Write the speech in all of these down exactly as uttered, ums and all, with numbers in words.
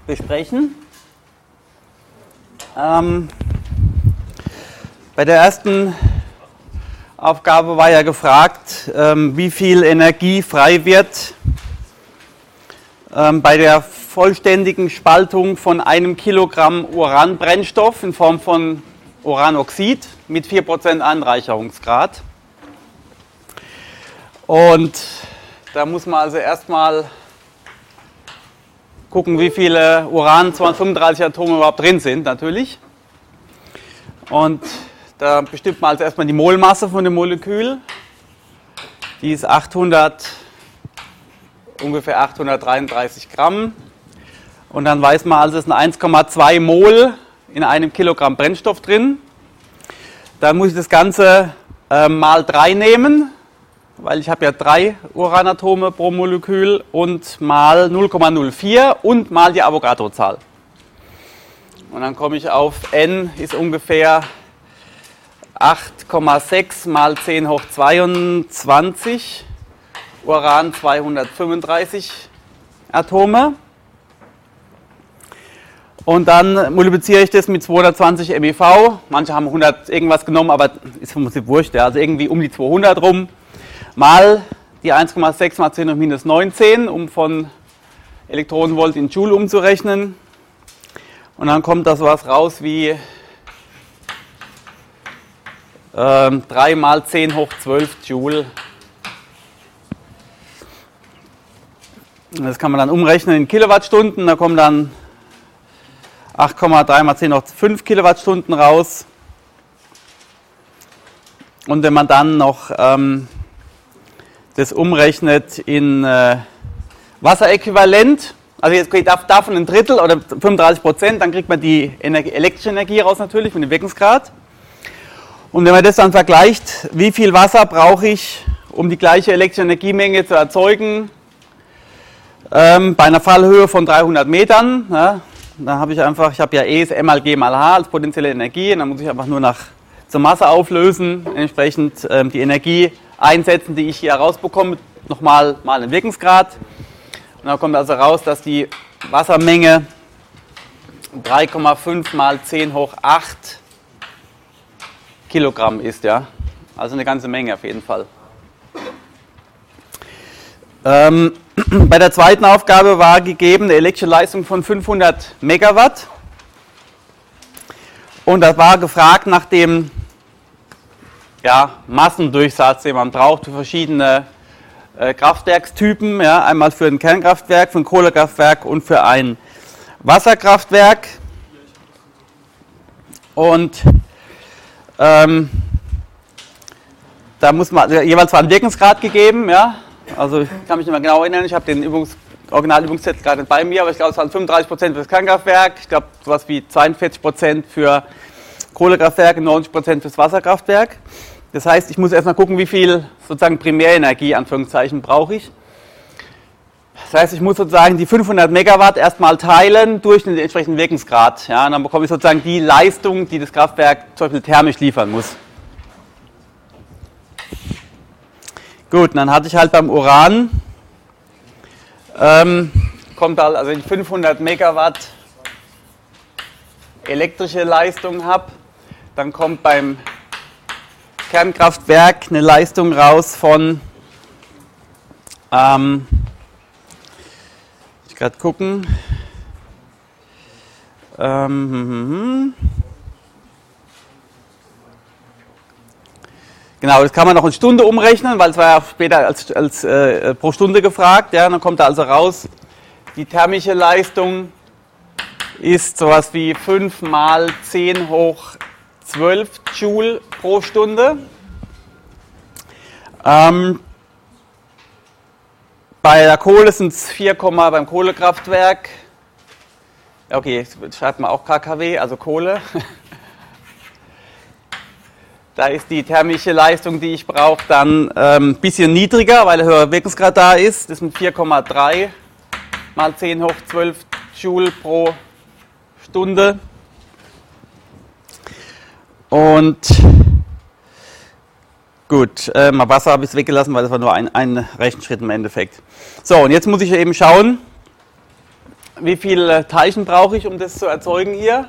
besprechen. Ähm, bei der ersten Aufgabe war ja gefragt, ähm, wie viel Energie frei wird ähm, bei der vollständigen Spaltung von einem Kilogramm Uranbrennstoff in Form von Uranoxid mit vier Prozent Anreicherungsgrad. Und da muss man also erstmal gucken, wie viele Uran zweihundertfünfunddreißig Atome überhaupt drin sind, natürlich. Und da bestimmt man also erstmal die Molmasse von dem Molekül. Die ist achthundert, ungefähr achthundertdreiunddreißig Gramm. Und dann weiß man also, es sind eins Komma zwei Mol in einem Kilogramm Brennstoff drin. Dann muss ich das Ganze äh, mal drei nehmen, weil ich habe ja drei Uranatome pro Molekül, und mal null Komma null vier und mal die Avogadro-Zahl. Und dann komme ich auf N ist ungefähr acht Komma sechs mal zehn hoch zweiundzwanzig Uran zweihundertfünfunddreißig Atome. Und dann multipliziere ich das mit zweihundertzwanzig MeV. Manche haben hundert irgendwas genommen, aber ist vom Prinzip wurscht. Ja. Also irgendwie um die zweihundert rum. Mal die eins Komma sechs mal zehn hoch minus neunzehn, um von Elektronenvolt in Joule umzurechnen. Und dann kommt da sowas raus wie ähm, drei mal zehn hoch zwölf Joule. Das kann man dann umrechnen in Kilowattstunden. Da kommen dann acht Komma drei mal zehn hoch fünf Kilowattstunden raus. Und wenn man dann noch ähm, das umrechnet in äh, Wasseräquivalent, also jetzt geht davon ein Drittel oder fünfunddreißig Prozent, dann kriegt man die Energie, elektrische Energie raus natürlich mit dem Wirkungsgrad. Und wenn man das dann vergleicht, wie viel Wasser brauche ich, um die gleiche elektrische Energiemenge zu erzeugen, ähm, bei einer Fallhöhe von dreihundert Metern, ja, dann habe ich einfach, ich habe ja E ist M mal G mal H als potenzielle Energie, und dann muss ich einfach nur nach zur Masse auflösen, entsprechend ähm, die Energie einsetzen, die ich hier herausbekomme, nochmal mal den Wirkungsgrad. Und dann kommt also raus, dass die Wassermenge drei Komma fünf mal zehn hoch acht Kilogramm ist, ja. Also eine ganze Menge auf jeden Fall. Ähm, bei der zweiten Aufgabe war gegeben eine elektrische Leistung von fünfhundert Megawatt. Und da war gefragt nach dem ja, Massendurchsatz, den man braucht für verschiedene äh, Kraftwerkstypen. Ja, einmal für ein Kernkraftwerk, für ein Kohlekraftwerk und für ein Wasserkraftwerk. Und ähm, da muss man also jeweils war ein Wirkungsgrad gegeben. Ja. Also ich kann mich nicht mehr genau erinnern, ich habe den Übungs Originalübungszettel gerade nicht bei mir, aber ich glaube, es waren fünfunddreißig Prozent für das Kernkraftwerk, ich glaube, sowas wie zweiundvierzig Prozent für Kohlekraftwerk und neunzig Prozent für das Wasserkraftwerk. Das heißt, ich muss erstmal gucken, wie viel sozusagen Primärenergie, Anführungszeichen, brauche ich. Das heißt, ich muss sozusagen die fünfhundert Megawatt erstmal teilen durch den entsprechenden Wirkungsgrad. Ja, und dann bekomme ich sozusagen die Leistung, die das Kraftwerk zum Beispiel thermisch liefern muss. Gut, und dann hatte ich halt beim Uran, ähm, kommt halt, also wenn ich fünfhundert Megawatt elektrische Leistung habe, dann kommt beim Kernkraftwerk eine Leistung raus von, ähm, ich gerade gucken, ähm, hm, hm, hm. Genau, das kann man noch in Stunde umrechnen, weil es war ja später als, als äh, pro Stunde gefragt. Ja, dann kommt da also raus, die thermische Leistung ist sowas wie fünf mal zehn hoch zwölf Joule pro Stunde. Ähm, bei der Kohle sind es vier, beim Kohlekraftwerk. Okay, schreibt man auch K K W, also Kohle. Da ist die thermische Leistung, die ich brauche, dann ein ähm, bisschen niedriger, weil der höhere Wirkungsgrad da ist. Das sind vier Komma drei mal zehn hoch zwölf Joule pro Stunde. Und gut, äh, mal Wasser habe ich weggelassen, weil das war nur ein, ein Rechenschritt im Endeffekt. So, und jetzt muss ich eben schauen, wie viele Teilchen brauche ich, um das zu erzeugen hier?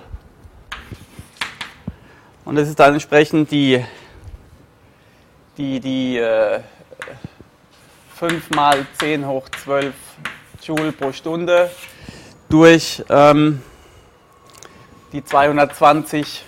Und das ist dann entsprechend die, die, die äh, fünf mal zehn hoch zwölf Joule pro Stunde durch ähm, die zweihundertzwanzig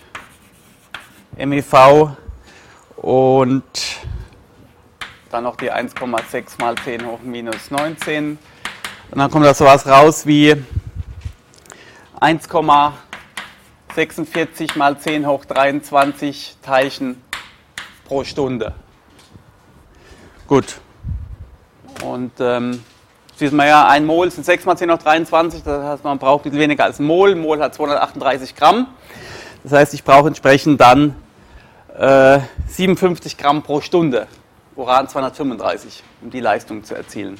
MeV und dann noch die eins Komma sechs mal zehn hoch minus neunzehn. Und dann kommt da sowas raus wie eins Komma sechsundvierzig mal zehn hoch dreiundzwanzig Teilchen pro Stunde. Gut. Und ähm, wissen wir ja, ein Mol sind sechs mal zehn hoch dreiundzwanzig, das heißt, man braucht ein bisschen weniger als ein Mol. Ein Mol hat zweihundertachtunddreißig Gramm. Das heißt, ich brauche entsprechend dann äh, siebenundfünfzig Gramm pro Stunde. Uran zweihundertfünfunddreißig, um die Leistung zu erzielen.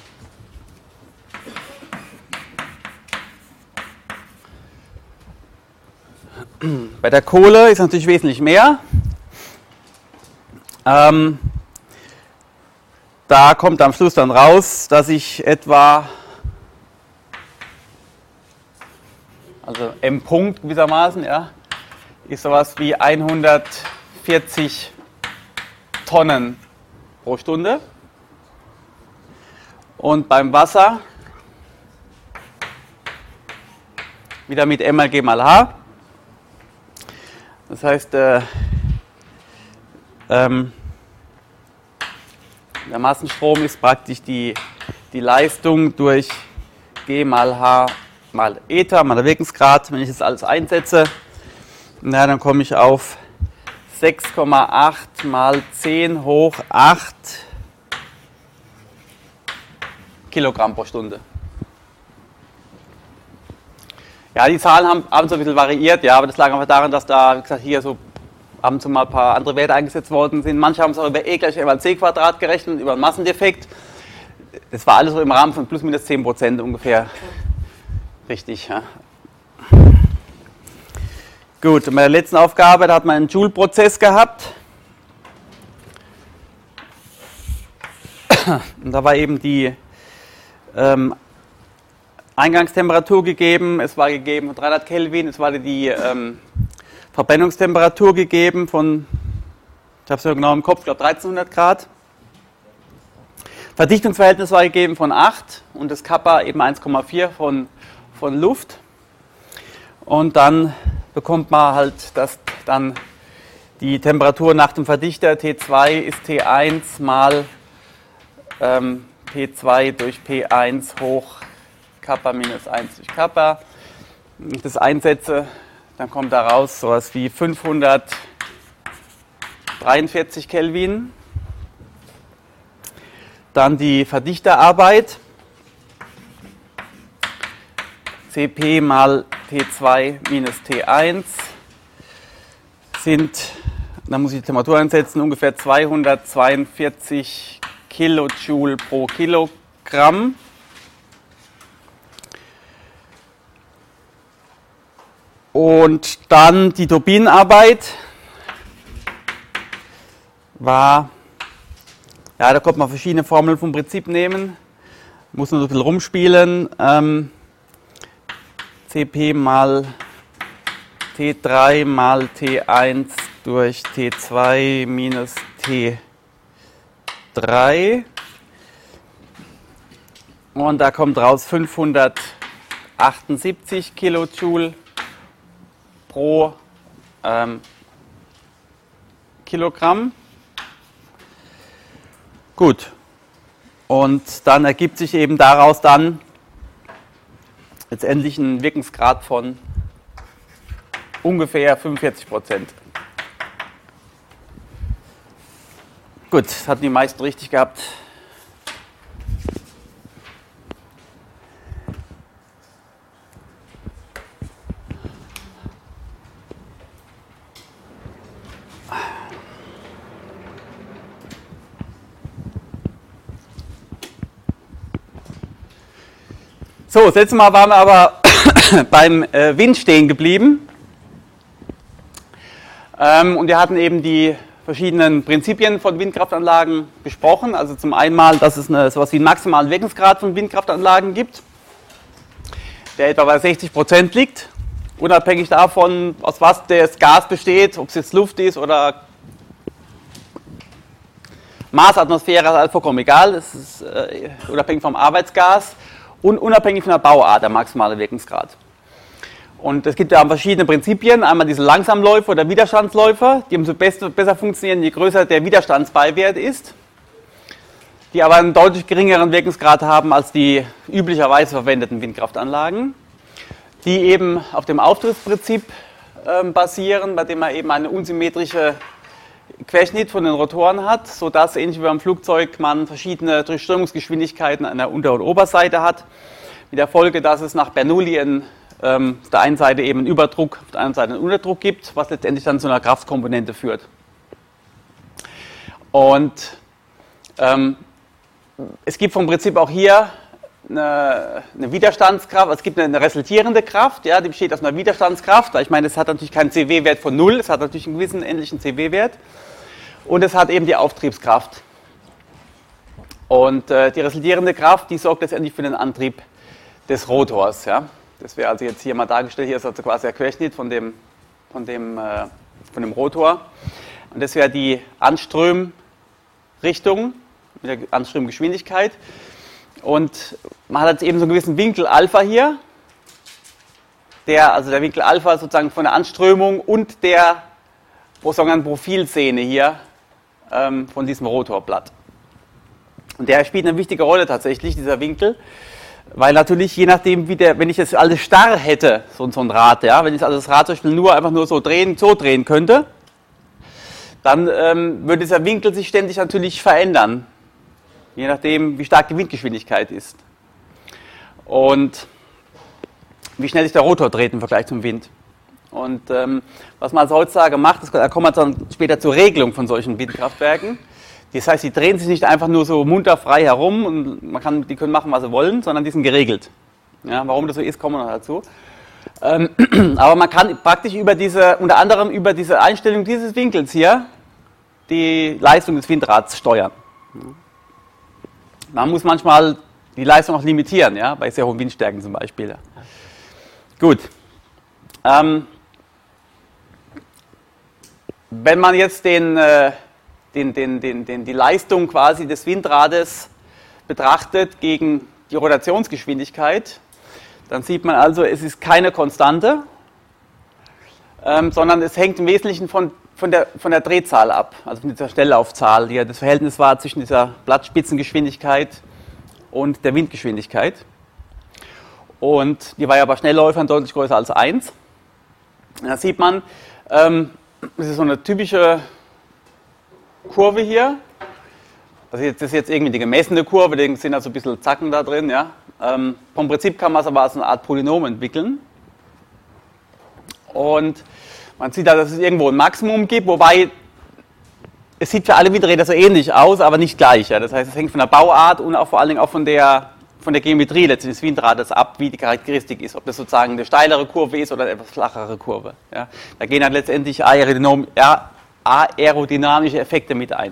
Bei der Kohle ist natürlich wesentlich mehr. Ähm, da kommt am Schluss dann raus, dass ich etwa, also M-Punkt gewissermaßen, ja, ist sowas wie hundertvierzig Tonnen pro Stunde. Und beim Wasser wieder mit M mal G mal H. Das heißt, äh, ähm, der Massenstrom ist praktisch die, die Leistung durch G mal H mal Eta mal der Wirkungsgrad. Wenn ich das alles einsetze, na, dann komme ich auf sechs Komma acht mal zehn hoch acht Kilogramm pro Stunde. Ja, die Zahlen haben ab und zu ein bisschen variiert, ja, aber das lag einfach daran, dass da, wie gesagt, hier so ab und zu mal ein paar andere Werte eingesetzt worden sind. Manche haben es auch über E gleich M mal C Quadrat gerechnet, über einen Massendefekt. Das war alles so im Rahmen von plus minus zehn Prozent ungefähr richtig. Ja. Gut, und bei der letzten Aufgabe, da hat man einen Joule-Prozess gehabt. Und da war eben die ähm, Eingangstemperatur gegeben, es war gegeben von dreihundert Kelvin, es war die ähm, Verbrennungstemperatur gegeben von, ich habe es ja genau im Kopf, ich glaube dreizehnhundert Grad. Verdichtungsverhältnis war gegeben von acht und das Kappa eben eins Komma vier von, von Luft. Und dann bekommt man halt, dass dann die Temperatur nach dem Verdichter T zwei ist T eins mal ähm, P zwei durch P eins hoch Kappa minus eins durch Kappa. Wenn ich das einsetze, dann kommt da raus sowas wie fünfhundertdreiundvierzig Kelvin. Dann die Verdichterarbeit. C P mal T zwei minus T eins sind, da muss ich die Temperatur einsetzen, ungefähr zweihundertzweiundvierzig Kilojoule pro Kilogramm. Und dann die Turbinenarbeit war, ja, da konnte man verschiedene Formeln vom Prinzip nehmen, muss nur ein bisschen rumspielen. Ähm, C P mal T drei mal T eins durch T zwei minus T drei. Und da kommt raus fünfhundertachtundsiebzig Kilojoule pro ähm, Kilogramm. Gut. Und dann ergibt sich eben daraus dann letztendlich ein Wirkungsgrad von ungefähr fünfundvierzig Prozent. Gut, das hatten die meisten richtig gehabt. So, das letzte Mal waren wir aber beim äh, Wind stehen geblieben. Ähm, und wir hatten eben die verschiedenen Prinzipien von Windkraftanlagen besprochen. Also zum einen mal, dass es eine, sowas wie einen maximalen Wirkungsgrad von Windkraftanlagen gibt. der etwa bei sechzig Prozent liegt, unabhängig davon, aus was das Gas besteht, ob es jetzt Luft ist oder Marsatmosphäre, ist halt vollkommen egal, es ist äh, unabhängig vom Arbeitsgas und unabhängig von der Bauart, der maximale Wirkungsgrad. Und es gibt ja verschiedene Prinzipien, einmal diese Langsamläufer oder Widerstandsläufer, die umso besser funktionieren, je größer der Widerstandsbeiwert ist, die aber einen deutlich geringeren Wirkungsgrad haben als die üblicherweise verwendeten Windkraftanlagen, die eben auf dem Auftriebsprinzip äh, basieren, bei dem man eben eine unsymmetrische Querschnitt von den Rotoren hat, sodass ähnlich wie beim Flugzeug man verschiedene Durchströmungsgeschwindigkeiten an der Unter- und Oberseite hat, mit der Folge, dass es nach Bernoulli ähm, auf der einen Seite eben einen Überdruck, auf der anderen Seite einen Unterdruck gibt, was letztendlich dann zu einer Kraftkomponente führt. Und ähm, es gibt vom Prinzip auch hier eine, eine Widerstandskraft, es gibt eine, eine resultierende Kraft, ja, die besteht aus einer Widerstandskraft, ich meine, es hat natürlich keinen C W-Wert von null, es hat natürlich einen gewissen endlichen C W-Wert und es hat eben die Auftriebskraft. Und äh, die resultierende Kraft, die sorgt letztendlich für den Antrieb des Rotors. Ja. Das wäre also jetzt hier mal dargestellt, hier ist also quasi der Querschnitt von dem, von dem, äh, von dem Rotor und das wäre die Anströmrichtung mit der Anströmgeschwindigkeit. Und man hat jetzt eben so einen gewissen Winkel Alpha hier, der, also der Winkel Alpha sozusagen von der Anströmung und der sogenannten Profilsehne hier ähm, von diesem Rotorblatt. Und der spielt eine wichtige Rolle tatsächlich, dieser Winkel, weil natürlich je nachdem, wie der, wenn ich das alles starr hätte, so, so ein Rad, ja, wenn ich also das Rad zum Beispiel nur einfach nur so drehen, so drehen könnte, dann ähm, würde dieser Winkel sich ständig natürlich verändern. Je nachdem, wie stark die Windgeschwindigkeit ist. Und wie schnell sich der Rotor dreht im Vergleich zum Wind. Und ähm, was man also heutzutage macht, das, da kommen wir dann später zur Regelung von solchen Windkraftwerken. Das heißt, die drehen sich nicht einfach nur so munter frei herum und man kann, die können machen, was sie wollen, sondern die sind geregelt. Ja, warum das so ist, kommen wir noch dazu. Ähm, aber man kann praktisch über diese, unter anderem über diese Einstellung dieses Winkels hier, die Leistung des Windrads steuern. Man muss manchmal die Leistung auch limitieren, ja, bei sehr hohen Windstärken zum Beispiel. Ja. Gut. Ähm, wenn man jetzt den, äh, den, den, den, den, die Leistung quasi des Windrades betrachtet gegen die Rotationsgeschwindigkeit, dann sieht man also, es ist keine Konstante, ähm, sondern es hängt im Wesentlichen von Von der, von der Drehzahl ab, also von dieser Schnelllaufzahl, die ja das Verhältnis war zwischen dieser Blattspitzengeschwindigkeit und der Windgeschwindigkeit. Und die war ja bei Schnellläufern deutlich größer als eins. Da sieht man, ähm, das ist so eine typische Kurve hier. Das ist jetzt irgendwie die gemessene Kurve, da sind also ein bisschen Zacken da drin. Ja. Ähm, vom Prinzip kann man es aber als eine Art Polynom entwickeln. Und man sieht da, dass es irgendwo ein Maximum gibt, wobei es sieht für alle Windräder so ähnlich aus, aber nicht gleich. Ja. Das heißt, es hängt von der Bauart und auch vor allen Dingen auch von der, von der Geometrie letztendlich des Windrades ab, wie die Charakteristik ist. Ob das sozusagen eine steilere Kurve ist oder eine etwas flachere Kurve. Ja. Da gehen dann letztendlich aerodynamische Effekte mit ein.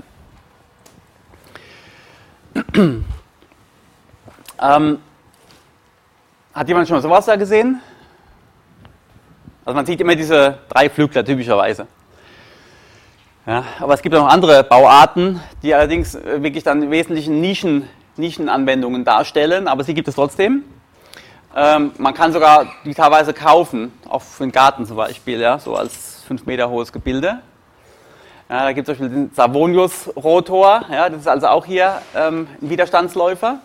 ähm, hat jemand schon sowas da gesehen? Also man sieht immer diese drei Flügler typischerweise. Ja, aber es gibt auch noch andere Bauarten, die allerdings wirklich dann im Wesentlichen Nischen, Nischenanwendungen darstellen, aber sie gibt es trotzdem. Ähm, man kann sogar die teilweise kaufen, auch für den Garten zum Beispiel, ja, so als fünf Meter hohes Gebilde. Ja, da gibt es zum Beispiel den Savonius-Rotor, ja, das ist also auch hier ähm, ein Widerstandsläufer.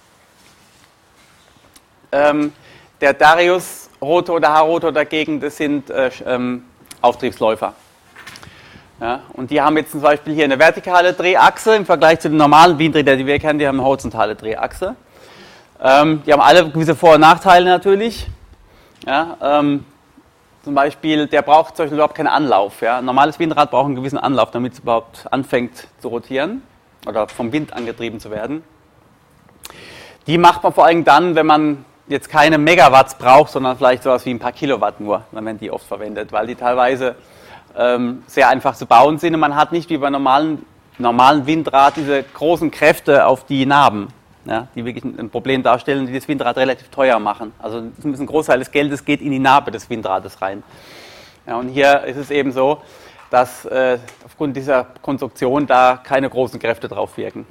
Ähm, der Darius-Rotor oder H-Rotor dagegen, das sind äh, ähm, Auftriebsläufer. Ja, und die haben jetzt zum Beispiel hier eine vertikale Drehachse im Vergleich zu den normalen Windrädern, die wir kennen, die haben eine horizontale Drehachse. Ähm, die haben alle gewisse Vor- und Nachteile natürlich. Ja, ähm, zum Beispiel, der braucht zum Beispiel überhaupt keinen Anlauf. Ja. Ein normales Windrad braucht einen gewissen Anlauf, damit es überhaupt anfängt zu rotieren oder vom Wind angetrieben zu werden. Die macht man vor allem dann, wenn man jetzt keine Megawatts braucht, sondern vielleicht sowas wie ein paar Kilowatt nur, dann werden die oft verwendet, weil die teilweise ähm, sehr einfach zu bauen sind und man hat nicht wie bei normalen, normalen Windrad diese großen Kräfte auf die Narben. ja, die wirklich ein Problem darstellen, die das Windrad relativ teuer machen. Also ein Großteil des Geldes geht in die Narbe des Windrades rein. Ja, und hier ist es eben so, dass äh, aufgrund dieser Konstruktion da keine großen Kräfte drauf wirken.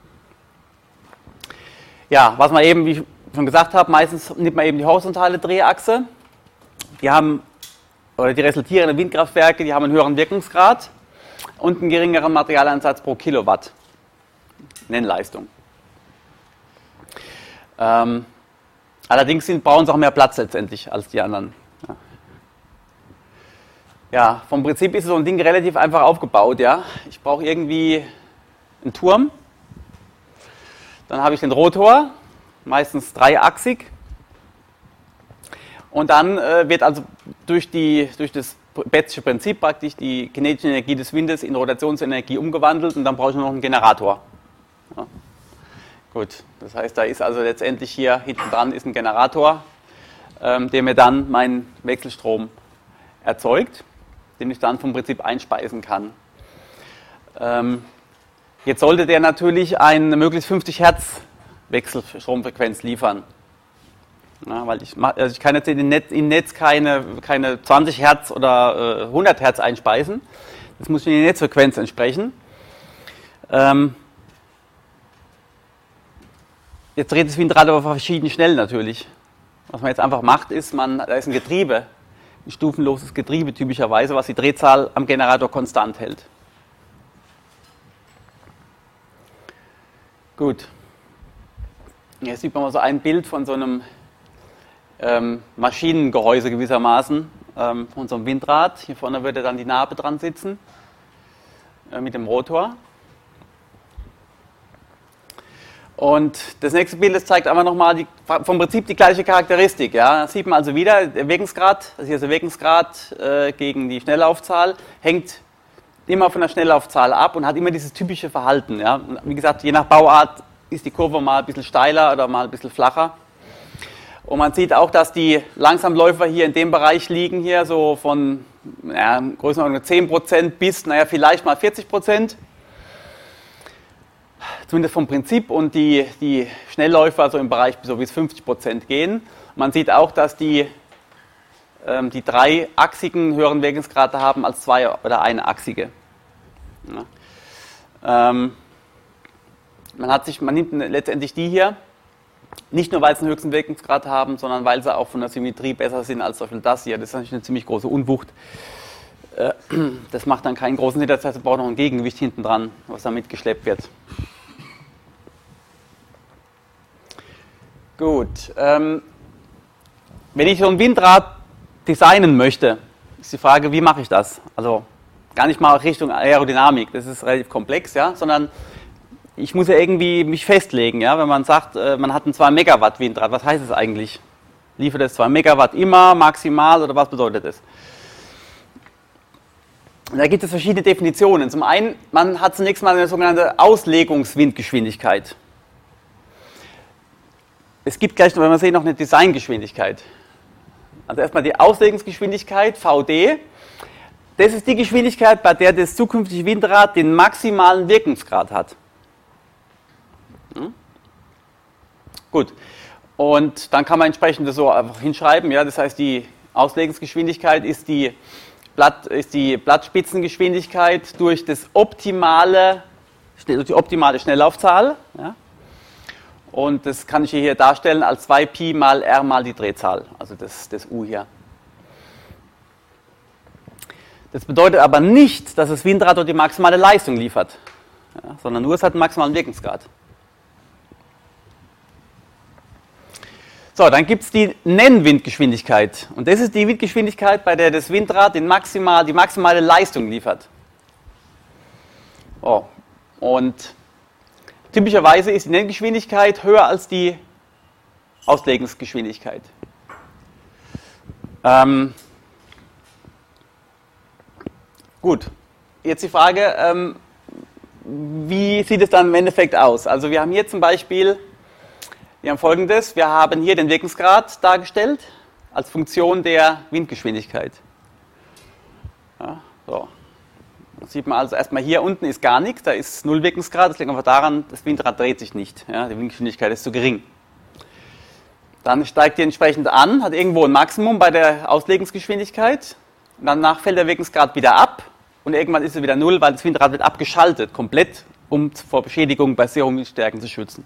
Ja, was man eben, wie ich schon gesagt habe, meistens nimmt man eben die horizontale Drehachse. Die haben, oder die resultierenden Windkraftwerke, die haben einen höheren Wirkungsgrad und einen geringeren Materialeinsatz pro Kilowatt Nennleistung. Ähm, allerdings sind, brauchen sie auch mehr Platz letztendlich als die anderen. Ja. Ja, vom Prinzip ist so ein Ding relativ einfach aufgebaut. Ja. Ich brauche irgendwie einen Turm, dann habe ich den Rotor, meistens dreiachsig, und dann äh, wird also durch, die, durch das Bettsche Prinzip praktisch die kinetische Energie des Windes in Rotationsenergie umgewandelt, und dann brauche ich noch einen Generator. Ja. Gut, das heißt, da ist also letztendlich hier hinten dran ist ein Generator, ähm, der mir dann meinen Wechselstrom erzeugt, den ich dann vom Prinzip einspeisen kann. Ähm, jetzt sollte der natürlich eine möglichst fünfzig Hertz Wechselstromfrequenz liefern. Ja, weil ich, also ich kann jetzt in den Netz, in Netz keine, keine zwanzig Hertz oder äh, hundert Hertz einspeisen. Das muss in die Netzfrequenz entsprechen. Ähm, jetzt dreht das Windrad aber verschieden schnell natürlich. Was man jetzt einfach macht, ist, man, da ist ein Getriebe, ein stufenloses Getriebe typischerweise, was die Drehzahl am Generator konstant hält. Gut. Hier sieht man mal so ein Bild von so einem ähm, Maschinengehäuse gewissermaßen, ähm, von so einem Windrad. Hier vorne würde dann die Narbe dran sitzen, äh, mit dem Rotor. Und das nächste Bild, das zeigt einfach nochmal die, vom Prinzip die gleiche Charakteristik. Ja. Da sieht man also wieder, der Wirkungsgrad, also hier ist der Wirkungsgrad äh, gegen die Schnelllaufzahl, hängt immer von der Schnelllaufzahl ab und hat immer dieses typische Verhalten. Ja. Wie gesagt, je nach Bauart ist die Kurve mal ein bisschen steiler oder mal ein bisschen flacher. Und man sieht auch, dass die Langsamläufer hier in dem Bereich liegen, hier so von naja, Größenordnung zehn Prozent bis naja, vielleicht mal vierzig Prozent. Zumindest vom Prinzip, und die, die Schnellläufer so im Bereich so bis fünfzig Prozent gehen. Man sieht auch, dass die, ähm, die dreiachsigen höheren Wirkungsgrade haben als zwei- oder einachsige. Ja. Ähm, man, hat sich, man nimmt letztendlich die hier, nicht nur weil sie einen höchsten Wirkungsgrad haben, sondern weil sie auch von der Symmetrie besser sind als zum Beispiel das hier. Das ist natürlich eine ziemlich große Unwucht. Äh, das macht dann keinen großen Sinn, das heißt, man braucht noch ein Gegengewicht hinten dran, was damit geschleppt wird. Gut, ähm, wenn ich so ein Windrad designen möchte, ist die Frage, wie mache ich das? Also gar nicht mal Richtung Aerodynamik, das ist relativ komplex, ja, sondern ich muss ja irgendwie mich festlegen, ja, wenn man sagt, äh, man hat ein zwei Megawatt Windrad, was heißt das eigentlich? Liefert das zwei Megawatt immer, maximal, oder was bedeutet das? Da gibt es verschiedene Definitionen. Zum einen, man hat zunächst mal eine sogenannte Auslegungswindgeschwindigkeit. Es gibt gleich, wenn wir sehen, noch eine Designgeschwindigkeit. Also erstmal die Auslegungsgeschwindigkeit, V D. Das ist die Geschwindigkeit, bei der das zukünftige Windrad den maximalen Wirkungsgrad hat. Hm? Gut. Und dann kann man entsprechend das so einfach hinschreiben. Ja, das heißt, die Auslegungsgeschwindigkeit ist die, Blatt, ist die Blattspitzengeschwindigkeit durch, das optimale, durch die optimale Schnelllaufzahl. Ja. Und das kann ich hier darstellen als zwei Pi mal r mal die Drehzahl, also das, das U hier. Das bedeutet aber nicht, dass das Windrad dort die maximale Leistung liefert, ja, sondern nur, es hat einen maximalen Wirkungsgrad. So, dann gibt es die Nennwindgeschwindigkeit. Und das ist die Windgeschwindigkeit, bei der das Windrad den maximal, die maximale Leistung liefert. Oh. Und typischerweise ist die Nenngeschwindigkeit höher als die Auslegungsgeschwindigkeit. Ähm, gut, jetzt die Frage, ähm, wie sieht es dann im Endeffekt aus? Also wir haben hier zum Beispiel, wir haben folgendes, wir haben hier den Wirkungsgrad dargestellt als Funktion der Windgeschwindigkeit. Ja, so. Das sieht man also erstmal hier unten ist gar nichts, da ist null Wirkungsgrad, das liegt einfach daran, das Windrad dreht sich nicht, ja, die Windgeschwindigkeit ist zu gering. Dann steigt die entsprechend an, hat irgendwo ein Maximum bei der Auslegungsgeschwindigkeit und danach fällt der Wirkungsgrad wieder ab und irgendwann ist er wieder null, weil das Windrad wird abgeschaltet, komplett, um vor Beschädigung bei sehr hohen Windstärken zu schützen.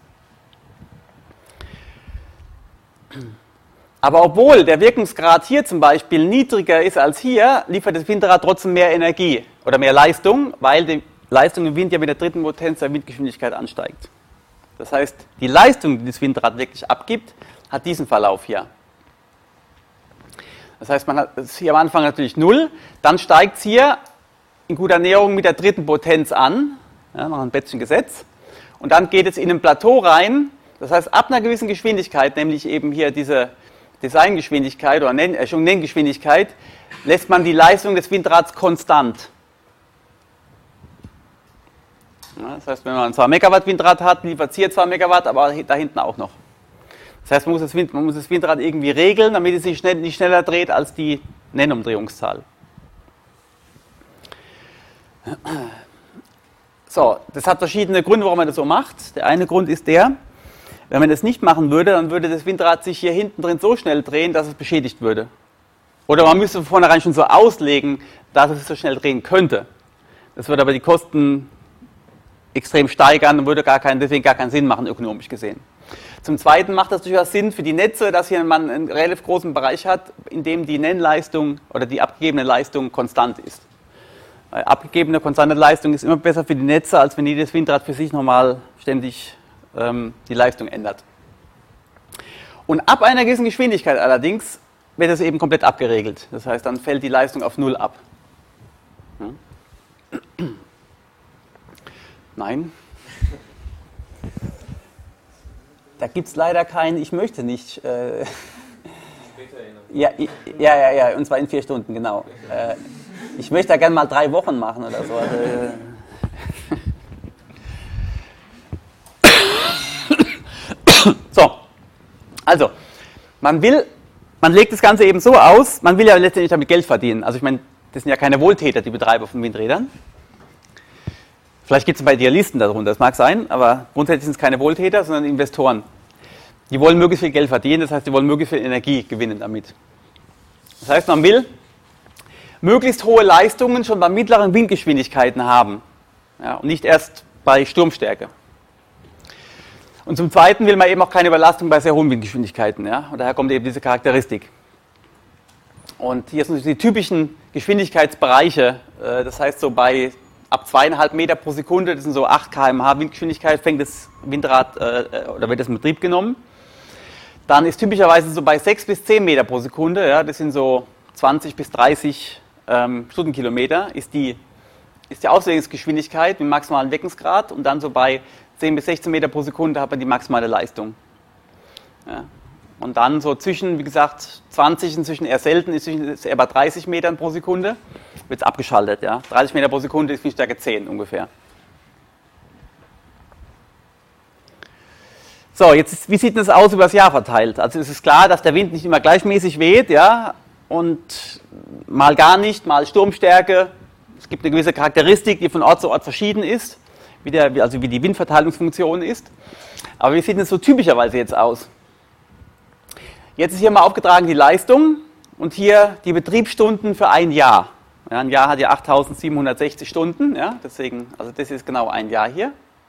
Aber obwohl der Wirkungsgrad hier zum Beispiel niedriger ist als hier, liefert das Windrad trotzdem mehr Energie oder mehr Leistung, weil die Leistung im Wind ja mit der dritten Potenz der Windgeschwindigkeit ansteigt. Das heißt, die Leistung, die das Windrad wirklich abgibt, hat diesen Verlauf hier. Das heißt, man hat es hier am Anfang natürlich null, dann steigt es hier in guter Näherung mit der dritten Potenz an, ja, nach einem Betzschen Gesetz, und dann geht es in ein Plateau rein, das heißt, ab einer gewissen Geschwindigkeit, nämlich eben hier diese Designgeschwindigkeit oder Nenn, äh, schon Nenngeschwindigkeit, lässt man die Leistung des Windrads konstant. Ja, das heißt, wenn man ein zwei Megawatt Windrad hat, liefert es hier zwei Megawatt, aber da hinten auch noch. Das heißt, man muss das, Wind, man muss das Windrad irgendwie regeln, damit es sich schnell, nicht schneller dreht als die Nennumdrehungszahl. So, das hat verschiedene Gründe, warum man das so macht. Der eine Grund ist der, wenn man das nicht machen würde, dann würde das Windrad sich hier hinten drin so schnell drehen, dass es beschädigt würde. Oder man müsste von vornherein schon so auslegen, dass es so schnell drehen könnte. Das würde aber die Kosten extrem steigern und würde gar keinen, deswegen gar keinen Sinn machen, ökonomisch gesehen. Zum Zweiten macht das durchaus Sinn für die Netze, dass hier man einen relativ großen Bereich hat, in dem die Nennleistung oder die abgegebene Leistung konstant ist. Weil abgegebene konstante Leistung ist immer besser für die Netze, als wenn jedes Windrad für sich nochmal ständig die Leistung ändert. Und ab einer gewissen Geschwindigkeit allerdings wird es eben komplett abgeregelt. Das heißt, dann fällt die Leistung auf null ab. Ja. Nein. Da gibt es leider keinen, ich möchte nicht. Äh, ja, ja, ja, ja, und zwar in vier Stunden, genau. Äh, ich möchte da gerne mal drei Wochen machen oder so. Also, äh, So, also, man will, man legt das Ganze eben so aus, man will ja letztendlich damit Geld verdienen. Also ich meine, das sind ja keine Wohltäter, die Betreiber von Windrädern. Vielleicht gibt es bei Idealisten darunter, das mag sein, aber grundsätzlich sind es keine Wohltäter, sondern Investoren. Die wollen möglichst viel Geld verdienen, das heißt, die wollen möglichst viel Energie gewinnen damit. Das heißt, man will möglichst hohe Leistungen schon bei mittleren Windgeschwindigkeiten haben, ja, und nicht erst bei Sturmstärke. Und zum Zweiten will man eben auch keine Überlastung bei sehr hohen Windgeschwindigkeiten. Ja? Und daher kommt eben diese Charakteristik. Und hier sind die typischen Geschwindigkeitsbereiche. Das heißt, so bei ab zweieinhalb Meter pro Sekunde, das sind so acht Kilometer pro Stunde Windgeschwindigkeit, fängt das Windrad oder wird das in Betrieb genommen. Dann ist typischerweise so bei sechs bis zehn Meter pro Sekunde, ja, das sind so zwanzig bis dreißig ähm, Stundenkilometer, ist die, ist die Auslegungsgeschwindigkeit mit maximalen Wirkungsgrad, und dann so bei zehn bis sechzehn Meter pro Sekunde hat man die maximale Leistung. Ja. Und dann so zwischen, wie gesagt, zwanzig inzwischen eher selten, ist eher bei dreißig Metern pro Sekunde, wird es abgeschaltet. Ja. dreißig Meter pro Sekunde ist Windstärke zehn ungefähr. So, jetzt ist, wie sieht das aus über das Jahr verteilt? Also es ist klar, dass der Wind nicht immer gleichmäßig weht, ja, und mal gar nicht, mal Sturmstärke. Es gibt eine gewisse Charakteristik, die von Ort zu Ort verschieden ist. Wie der, also wie die Windverteilungsfunktion ist. Aber wie sieht es so typischerweise jetzt aus? Jetzt ist hier mal aufgetragen die Leistung und hier die Betriebsstunden für ein Jahr. Ja, ein Jahr hat ja achttausendsiebenhundertsechzig Stunden, ja, deswegen, also das ist genau ein Jahr hier.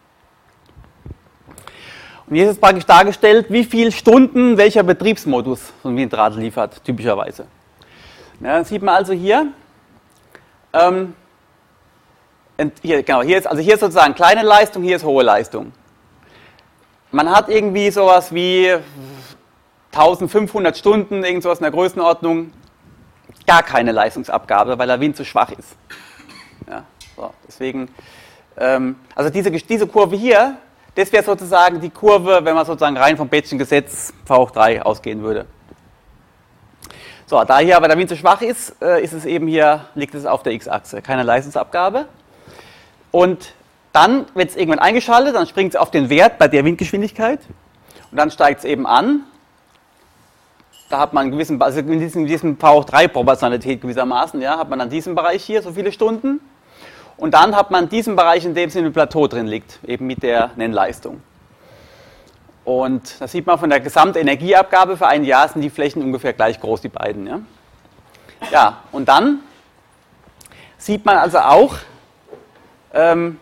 Und hier ist praktisch dargestellt, wie viele Stunden welcher Betriebsmodus so ein Windrad liefert, typischerweise. Ja, das sieht man also hier. Ähm, Hier, genau, hier ist, also hier ist sozusagen kleine Leistung, hier ist hohe Leistung. Man hat irgendwie sowas wie eintausendfünfhundert Stunden, irgend sowas in der Größenordnung, gar keine Leistungsabgabe, weil der Wind zu schwach ist. Ja, so, deswegen, ähm, also diese, diese Kurve hier, das wäre sozusagen die Kurve, wenn man sozusagen rein vom Betzschen-Gesetz V hoch drei ausgehen würde. So, da hier aber der Wind zu schwach ist, äh, ist es eben hier, liegt es auf der X-Achse, keine Leistungsabgabe. Und dann wird es irgendwann eingeschaltet, dann springt es auf den Wert bei der Windgeschwindigkeit und dann steigt es eben an. Da hat man einen gewissen, also in diesem, in diesem V hoch drei Proportionalität gewissermaßen, ja, hat man dann diesen Bereich hier, so viele Stunden. Und dann hat man diesen Bereich, in dem es in dem Plateau drin liegt, eben mit der Nennleistung. Und da sieht man von der Gesamtenergieabgabe für ein Jahr sind die Flächen ungefähr gleich groß, die beiden. Ja, ja und dann sieht man also auch, ähm,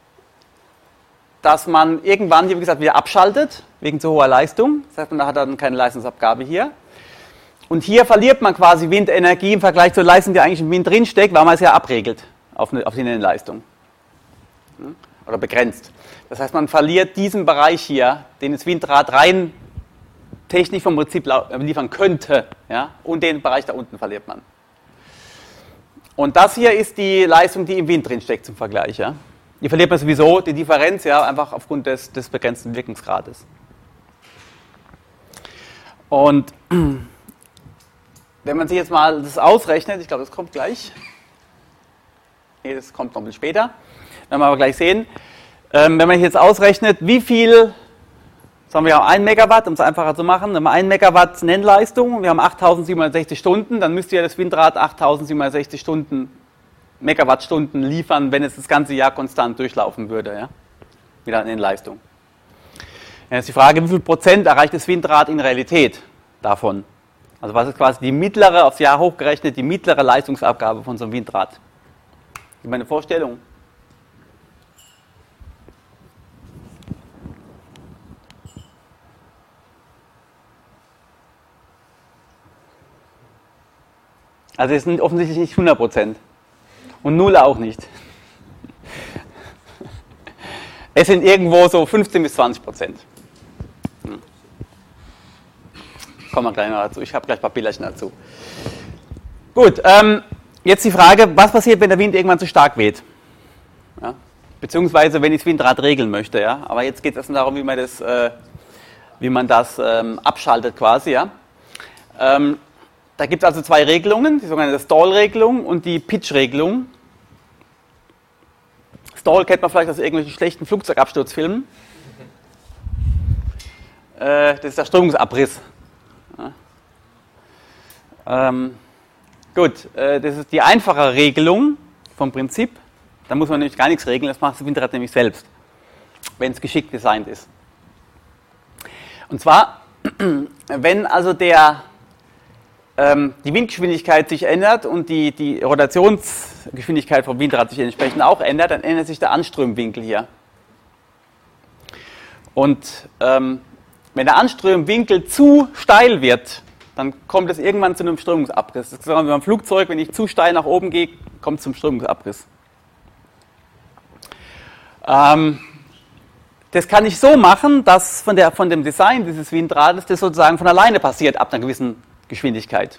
dass man irgendwann, wie gesagt, wieder abschaltet, wegen zu hoher Leistung. Das heißt, man hat dann keine Leistungsabgabe hier. Und hier verliert man quasi Windenergie im Vergleich zur Leistung, die eigentlich im Wind drinsteckt, weil man es ja abregelt auf, eine, auf die Nennleistung. Oder begrenzt. Das heißt, man verliert diesen Bereich hier, den das Windrad rein technisch vom Prinzip liefern könnte, ja, und den Bereich da unten verliert man. Und das hier ist die Leistung, die im Wind drin steckt zum Vergleich. Ja. Die verliert man sowieso, die Differenz, ja, einfach aufgrund des, des begrenzten Wirkungsgrades. Und wenn man sich jetzt mal das ausrechnet, ich glaube, das kommt gleich. Nee, das kommt noch ein bisschen später. Werden wir aber gleich sehen. Ähm, wenn man jetzt ausrechnet, wie viel, sagen wir ein Megawatt, um es einfacher zu machen, wenn wir ein Megawatt Nennleistung, wir haben achttausendsiebenhundertsechzig Stunden, dann müsste ja das Windrad achttausendsiebenhundertsechzig Stunden, Megawattstunden liefern, wenn es das ganze Jahr konstant durchlaufen würde, ja? Wieder an Nennleistung. Jetzt ist die Frage, wie viel Prozent erreicht das Windrad in Realität davon? Also was ist quasi die mittlere, aufs Jahr hochgerechnet, die mittlere Leistungsabgabe von so einem Windrad? Das ist meine Vorstellung. Also es sind offensichtlich nicht hundert Prozent. Und null auch nicht. Es sind irgendwo so fünfzehn bis zwanzig Prozent. Hm. Kommen wir gleich noch dazu. Ich habe gleich ein paar Bilderchen dazu. Gut, ähm, jetzt die Frage, was passiert, wenn der Wind irgendwann zu stark weht? Ja? Beziehungsweise, wenn ich das Windrad regeln möchte. Ja? Aber jetzt geht es erstmal darum, wie man das, äh, wie man das ähm, abschaltet quasi. Ja? Ähm, Da gibt es also zwei Regelungen, die sogenannte Stall-Regelung und die Pitch-Regelung. Stall kennt man vielleicht aus irgendwelchen schlechten Flugzeugabsturzfilmen. Äh, das ist der Strömungsabriss. Ja. Ähm, gut, äh, das ist die einfache Regelung vom Prinzip. Da muss man nämlich gar nichts regeln, das macht das Windrad nämlich selbst, wenn es geschickt designt ist. Und zwar, wenn also der die Windgeschwindigkeit sich ändert und die, die Rotationsgeschwindigkeit vom Windrad sich entsprechend auch ändert, dann ändert sich der Anströmwinkel hier. Und ähm, wenn der Anströmwinkel zu steil wird, dann kommt es irgendwann zu einem Strömungsabriss. Das ist wie beim Flugzeug, wenn ich zu steil nach oben gehe, kommt es zum Strömungsabriss. Ähm, das kann ich so machen, dass von, der, von dem Design dieses Windrades das sozusagen von alleine passiert, ab einer gewissen Geschwindigkeit.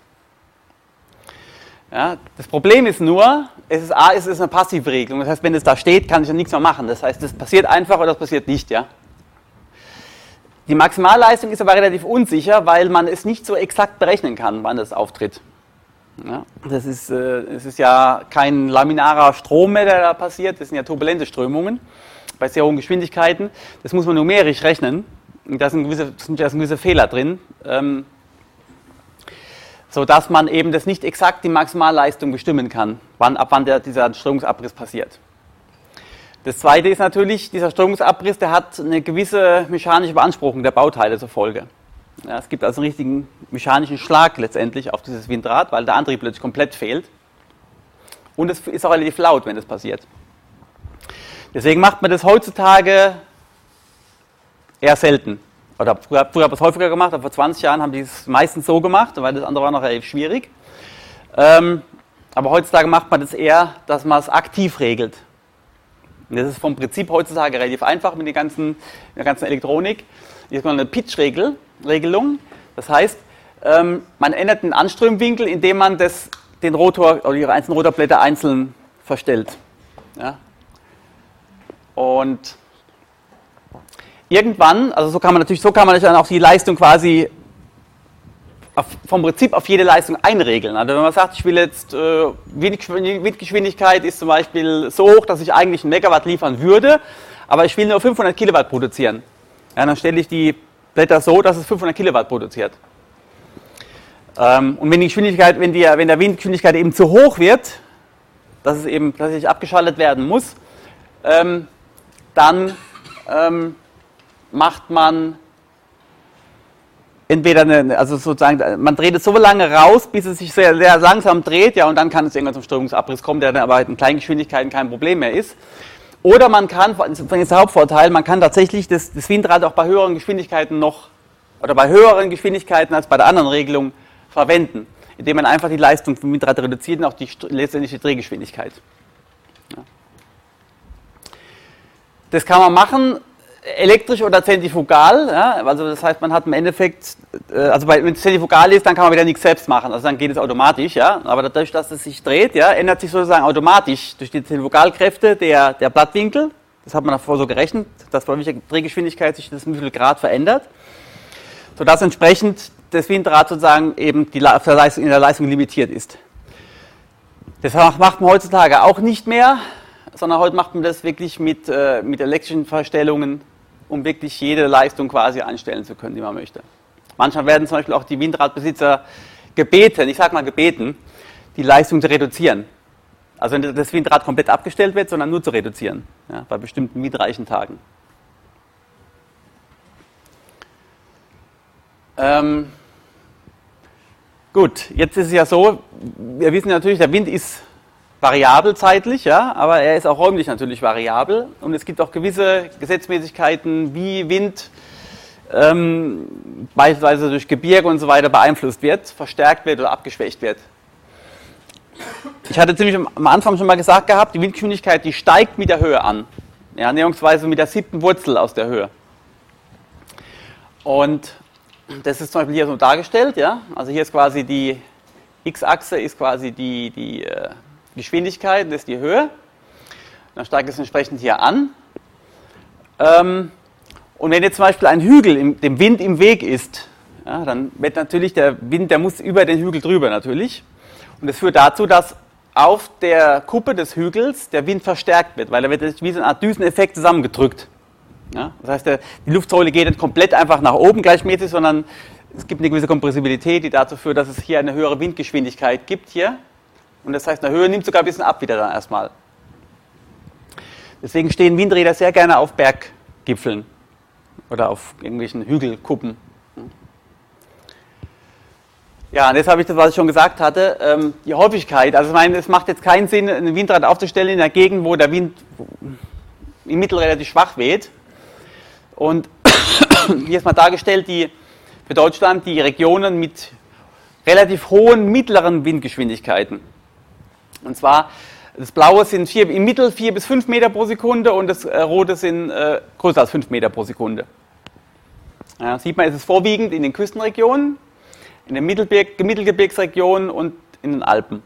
Ja, das Problem ist nur, es ist, A, es ist eine passive Regelung. Das heißt, wenn es da steht, kann ich ja nichts mehr machen. Das heißt, das passiert einfach oder das passiert nicht. Ja. Die Maximalleistung ist aber relativ unsicher, weil man es nicht so exakt berechnen kann, wann das auftritt. Ja, das ist, äh, es ist ja kein laminarer Strom mehr, der da passiert. Das sind ja turbulente Strömungen bei sehr hohen Geschwindigkeiten. Das muss man numerisch rechnen. Da sind gewisse, sind ja gewisse Fehler drin. Ähm, sodass man eben das nicht exakt die Maximalleistung bestimmen kann, wann, ab wann der, dieser Strömungsabriss passiert. Das Zweite ist natürlich, dieser Strömungsabriss, der hat eine gewisse mechanische Beanspruchung der Bauteile zur Folge. Ja, es gibt also einen richtigen mechanischen Schlag letztendlich auf dieses Windrad, weil der Antrieb plötzlich komplett fehlt. Und es ist auch relativ laut, wenn das passiert. Deswegen macht man das heutzutage eher selten. Oder früher, früher habe ich es häufiger gemacht, aber vor zwanzig Jahren haben die es meistens so gemacht, weil das andere war noch relativ schwierig. Ähm, aber heutzutage macht man das eher, dass man es aktiv regelt. Und das ist vom Prinzip heutzutage relativ einfach mit, den ganzen, mit der ganzen Elektronik. Hier ist eine Pitch-Regelung. Das heißt, ähm, man ändert den Anströmwinkel, indem man das, den Rotor oder die einzelnen Rotorblätter einzeln verstellt. Ja? Und irgendwann, also so kann man natürlich, so kann man dann auch die Leistung quasi auf, vom Prinzip auf jede Leistung einregeln. Also wenn man sagt, ich will jetzt, äh, Windgeschwindigkeit ist zum Beispiel so hoch, dass ich eigentlich einen Megawatt liefern würde, aber ich will nur fünfhundert Kilowatt produzieren. Ja, dann stelle ich die Blätter so, dass es fünfhundert Kilowatt produziert. Ähm, und wenn die Geschwindigkeit, wenn, die, wenn der Windgeschwindigkeit eben zu hoch wird, dass es eben tatsächlich abgeschaltet werden muss, ähm, dann ähm, macht man entweder eine, also sozusagen, man dreht es so lange raus, bis es sich sehr, sehr langsam dreht, ja, und dann kann es irgendwann zum Strömungsabriss kommen, der dann aber in kleinen Geschwindigkeiten kein Problem mehr ist. Oder man kann, das ist der Hauptvorteil, man kann tatsächlich das, das Windrad auch bei höheren Geschwindigkeiten noch, oder bei höheren Geschwindigkeiten als bei der anderen Regelung verwenden, indem man einfach die Leistung vom Windrad reduziert und auch die letztendliche Drehgeschwindigkeit. Ja. Das kann man machen, elektrisch oder zentrifugal, ja, also das heißt, man hat im Endeffekt, also wenn es zentrifugal ist, dann kann man wieder nichts selbst machen, also dann geht es automatisch, ja, aber dadurch, dass es sich dreht, ja, ändert sich sozusagen automatisch durch die Zentrifugalkräfte der, der Blattwinkel, das hat man davor so gerechnet, dass bei welcher Drehgeschwindigkeit sich das um wie viel Grad verändert, sodass entsprechend das Windrad sozusagen eben die Leistung, in der Leistung limitiert ist. Das macht man heutzutage auch nicht mehr, sondern heute macht man das wirklich mit, äh, mit elektrischen Verstellungen, um wirklich jede Leistung quasi einstellen zu können, die man möchte. Manchmal werden zum Beispiel auch die Windradbesitzer gebeten, ich sage mal gebeten, die Leistung zu reduzieren. Also wenn das Windrad komplett abgestellt wird, sondern nur zu reduzieren, ja, bei bestimmten windreichen Tagen. Ähm, gut, jetzt ist es ja so, wir wissen natürlich, der Wind ist variabel zeitlich, ja, aber er ist auch räumlich natürlich variabel und es gibt auch gewisse Gesetzmäßigkeiten, wie Wind ähm, beispielsweise durch Gebirge und so weiter beeinflusst wird, verstärkt wird oder abgeschwächt wird. Ich hatte ziemlich am Anfang schon mal gesagt gehabt, die Windgeschwindigkeit, die steigt mit der Höhe an, ja, näherungsweise mit der siebten Wurzel aus der Höhe. Und das ist zum Beispiel hier so dargestellt, ja, also hier ist quasi die X-Achse, ist quasi die, die äh, Geschwindigkeit, das ist die Höhe. Dann steigt es entsprechend hier an. Ähm, und wenn jetzt zum Beispiel ein Hügel im, dem Wind im Weg ist, ja, dann wird natürlich der Wind, der muss über den Hügel drüber natürlich. Und das führt dazu, dass auf der Kuppe des Hügels der Wind verstärkt wird, weil er wird wie so eine Art Düseneffekt zusammengedrückt. Ja, das heißt, der, die Luftsäule geht nicht komplett einfach nach oben gleichmäßig, sondern es gibt eine gewisse Kompressibilität, die dazu führt, dass es hier eine höhere Windgeschwindigkeit gibt hier. Und das heißt, eine Höhe nimmt sogar ein bisschen ab wieder dann erstmal. Deswegen stehen Windräder sehr gerne auf Berggipfeln oder auf irgendwelchen Hügelkuppen. Ja, und jetzt habe ich das, was ich schon gesagt hatte, ähm, die Häufigkeit. Also ich meine, es macht jetzt keinen Sinn, ein Windrad aufzustellen in der Gegend, wo der Wind im Mittel relativ schwach weht. Und hier ist mal dargestellt, die, für Deutschland die Regionen mit relativ hohen mittleren Windgeschwindigkeiten. Und zwar, das Blaue sind vier, im Mittel vier bis fünf Meter pro Sekunde und das äh, Rote sind äh, größer als fünf Meter pro Sekunde. Ja, sieht man, ist es vorwiegend in den Küstenregionen, in den Mittelberg, Mittelgebirgsregionen und in den Alpen.